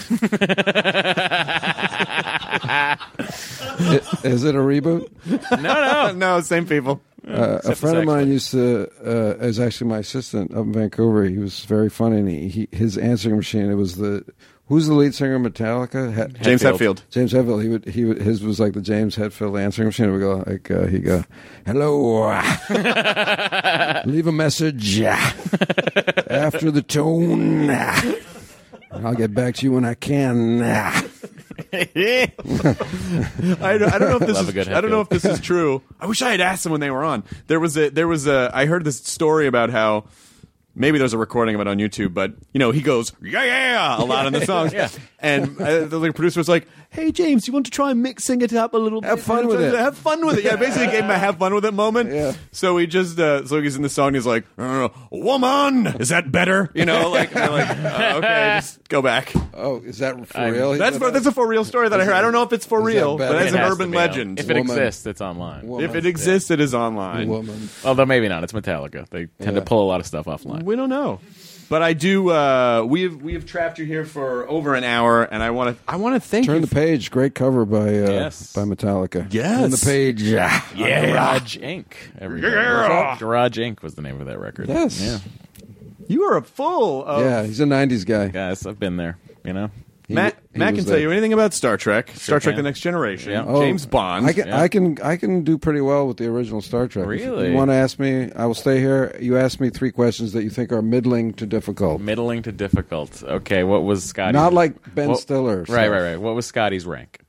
I- Is it a reboot? No, no. no, same people. Uh, a Except friend of sex, mine but- used to, uh, is actually my assistant up in Vancouver. He was very funny. And he, he his answering machine. It was the who's the lead singer of Metallica? He- James Hetfield. Hetfield. James Hetfield. He would he would, his was like the James Hetfield answering machine. It would go like uh, he go, hello, leave a message after the tone. I'll get back to you when I can. I, don't, I don't know if this Love is. a good I don't know Hetfield. if this is true. I wish I had asked them when they were on. There was a. There was a. I heard this story about how. Maybe there's a recording of it on YouTube, but you know he goes yeah yeah a lot in the songs, Yeah. and uh, the like, producer was like, "Hey James, you want to try mixing it up a little bit? Have fun with it." Have fun with it." Yeah, basically gave him a have fun with it moment. Yeah. So he just uh, so he's in the song. He's like, uh, "Woman, is that better?" You know, like, they're like uh, okay, just go back. Oh, is that for I'm- real? That's for, that's a for real story that I heard. I don't know if it's for is that real, better? but It it's an has urban to be on- legend. If it Woman. exists, it's online. Woman. If it exists, it is online. woman. Although maybe not. It's Metallica. They tend Yeah. to pull a lot of stuff offline. We don't know, but I do. Uh, we have we have trapped you here for over an hour, and I want to I want to thank Turn you. the page. Great cover by uh, Yes. by Metallica. Yes. Turn the page. Yeah. Yeah. Garage Incorporated. Everybody. Yeah. Garage Incorporated was the name of that record. Yes. Yeah. You are a full of Yeah, he's a nineties guy. Guys, I've been there. You know? He- Matt. he Matt was can tell there. you anything about Star Trek, Star Trek: can. The Next Generation, Yeah. Oh, James Bond. I can, Yeah. I can, I can do pretty well with the original Star Trek. If Really? you want to ask me, I will stay here. You ask me three questions that you think are middling to difficult. Middling to difficult. Okay, what was Scotty? Not like Ben What- Stiller. so- Right, right, right. What was Scotty's rank?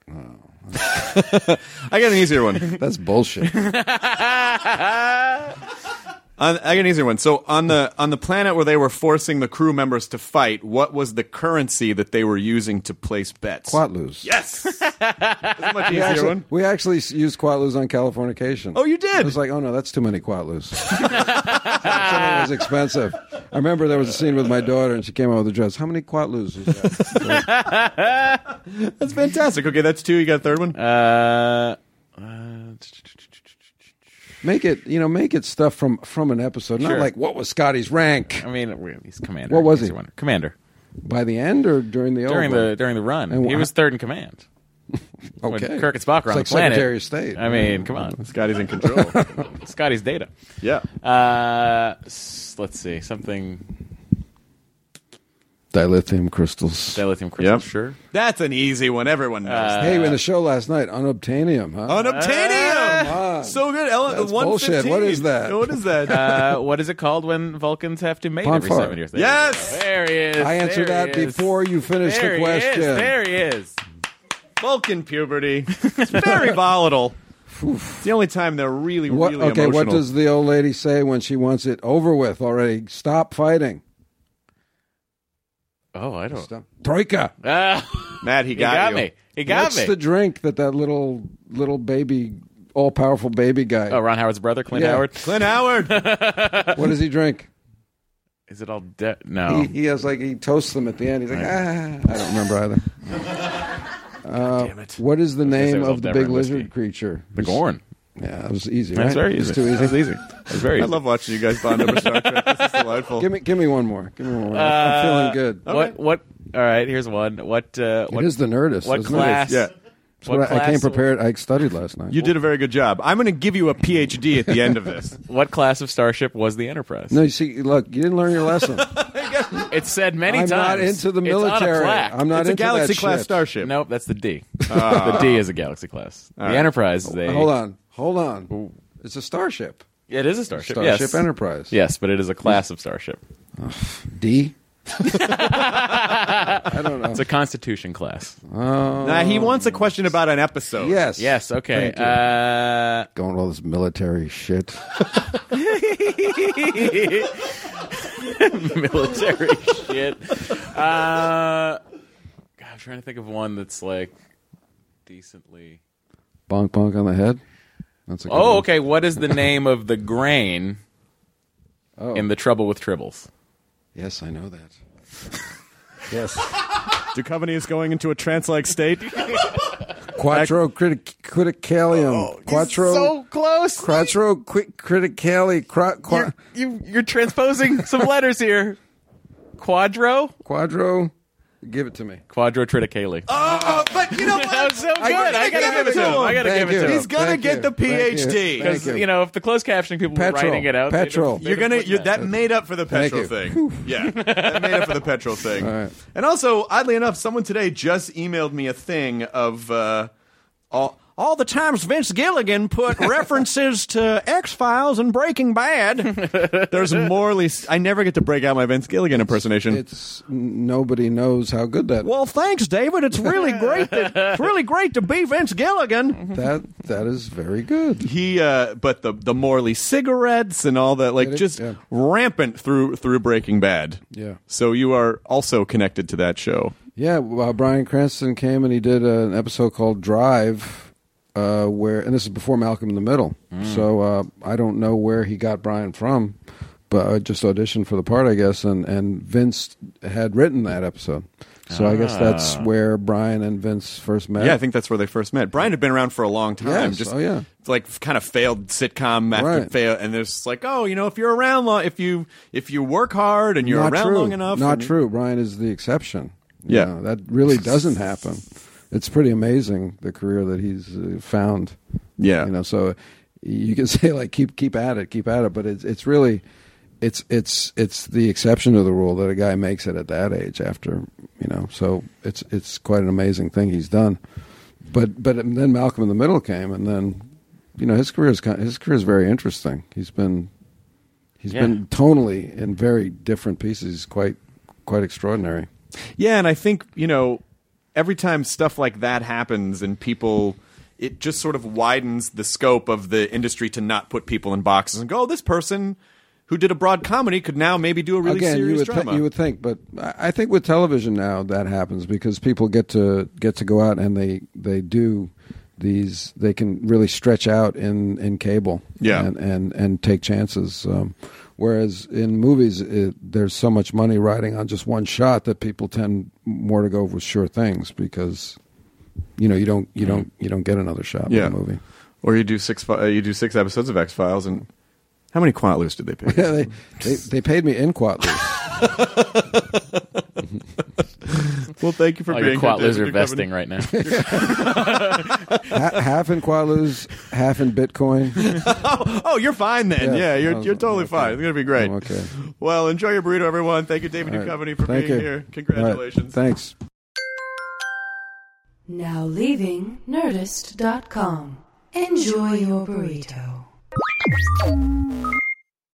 I got an easier one. That's bullshit. On, I got an easier one. So on the on the planet where they were forcing the crew members to fight, what was the currency that they were using to place bets? Quatloos. Yes. That's a much We easier actually, one. we actually s- used Quatloos on Californication. Oh, you I did? was like, oh no, that's too many Quatloos. Something was expensive. I remember there was a scene with my daughter, and she came out with a dress. How many Quatloos is that? That's fantastic. Okay, that's two. You got a third one? Uh, uh, Make it, you know, make it stuff from from an episode, not Sure. like what was Scotty's rank I mean, he's commander. What was Easy he? one. Commander. by the end or during the During old the during the run, And he wh- was third in command. one? When Okay, Kirk and Spock were it's on like the planet. Secretary of State. I mean, come on, Scotty's in control. Scotty's data. Yeah. Uh, s- let's see, something dilithium crystals. dilithium crystal. Yep. Sure. That's an easy one. Everyone knows. Uh, Hey, in the show last night, unobtainium, huh? Unobtainium! Come on. So good. Ele- That's one bullshit. fifteen. What is that? What is that? Uh, what is it called when Vulcans have to mate every Ponfar. seven years? There you Yes! go. There he is. I answered There that he is. before you finished There the he question. is. There he is. Vulcan puberty. It's very volatile. It's the only time they're really, What, really okay, emotional. what does the old lady say when she wants it over with already? Stop fighting. Oh, I don't. Troika. Ah, Matt, he he got, got you. me. He got What's me. the drink that that little little baby, all powerful baby guy? Oh, Ron Howard's brother, Clint Yeah. Howard. Clint Howard. What does he drink? Is it all de- No. He, he has like he toasts them at the end. He's like, ah, I don't remember either. Uh, Damn it. What is the say it name was all of the Deborah big and whiskey. lizard creature? the Gorn. Yeah, that was easy. That's right? very It was easy. too easy. That's easy. That's very I easy. love watching you guys bond over Star Trek. This is delightful. Give me, give me one more. Give me one more. I'm feeling good. What? What? All right. Here's one. What? Uh, what it is the Nerdist. What isn't it? class? Yeah. That's what what I, I came class- prepared. I studied last night. You did a very good job. I'm going to give you a P H D at the end of this. What class of starship was the Enterprise? No, you see, look, you didn't learn your lesson. It's said many I'm times. not into the It's on a military. plaque. I'm not It's a into Galaxy that class shit. starship. Nope, that's the D. The D is a Galaxy class. The Enterprise is a. Hold on, hold on. It's a starship. It is a starship. Starship yes. Enterprise. Yes, but it is a class of starship. D. I don't know. It's a Constitution class. Nah, he wants a question about an episode. Yes. Yes. Okay. Thank you. Uh, Going with all this military shit. military shit. Uh, God, I'm trying to think of one that's like decently. Bonk, bonk on the head. That's a good Oh, one. okay. What is the name of the grain Oh. in The Trouble with Tribbles? Yes, I know that. Yes. Duchovny is going into a trance-like state. Quattro critic, criticalium. Quattro. So close. Quattro qui- criticali. Qua, qua, You're, you, you're transposing some letters here. Quadro? quadro. Give it to me. Quadrotriticale. Oh, but you know That was so good. gotta I, gotta give it to him. I gotta Thank give it you. to him. He's gonna Thank get you. the Thank you. P H D. Thank Because, you. you know, if the closed captioning people Petrol. were writing it out, they'd have- Petrol. they'd You're have gonna put you that. that made up for the Thank petrol you. thing. Yeah, that made up for the petrol thing. All right. And also, oddly enough, someone today just emailed me a thing of uh, all all the times Vince Gilligan put references to X-Files and Breaking Bad. There's Morley. I never get to break out my Vince Gilligan impersonation. It's nobody knows how good that. Well, thanks, David. It's really great. That, it's really great to be Vince Gilligan. that that is very good. He, uh, but the the Morley cigarettes and all that, like Get it? just Yeah. rampant through through Breaking Bad. Yeah. So you are also connected to that show. Yeah, uh, Bryan Cranston came and he did uh, an episode called Drive, uh, where, and this is before Malcolm in the Middle. So uh, I don't know where he got Bryan from, but I just auditioned for the part, I guess, and, and Vince had written that episode. So I guess that's where Bryan and Vince first met. Yeah, I think that's where they first met. Brian had been around for a long time. Yes. Just Oh, yeah. like kind of failed sitcom after Right. fail, and there's like, oh, you know, if you're around long, if you if you work hard and you're Not around true. long enough, Not and- true. Bryan is the exception. You Yeah. know, that really doesn't happen. It's pretty amazing the career that he's uh, found. Yeah. you know. So you can say like keep keep at it, keep at it, but it's it's really it's it's it's the exception to the rule that a guy makes it at that age after you know. So it's it's quite an amazing thing he's done. But but then Malcolm in the Middle came, and then you know his career is kind his career is very interesting. He's been he's Yeah. been tonally in very different pieces. He's quite quite extraordinary. Yeah, and I think, you know, every time stuff like that happens and people, it just sort of widens the scope of the industry to not put people in boxes and go, oh, this person who did a broad comedy could now maybe do a really Again, you serious would, th- drama. you would think, but I I think with television now that happens because people get to get to go out and they, they do these. They can really stretch out in, in cable, Yeah. and, and, and take chances. Um, whereas in movies, it, there's so much money riding on just one shot that people tend more to go with sure things because you know you don't you don't you don't get another shot Yeah. in a movie. Or you do six fi- uh, you do six episodes of X Files, and how many Quantloos did they pay? Yeah, they, they they paid me in Quatloos. Well, thank you for All being your here, quat David loser Duchovny. vesting right now. ha- half in Quatloos, half in Bitcoin. Oh, you're fine then. Yeah. Yeah, you're I was- you're totally okay. fine. It's gonna be great. I'm okay. Well, enjoy your burrito, everyone. Thank you, David All right. Duchovny, for Thank being you. here. All right. Congratulations. Thanks. Now leaving Nerdist dot com. Enjoy your burrito.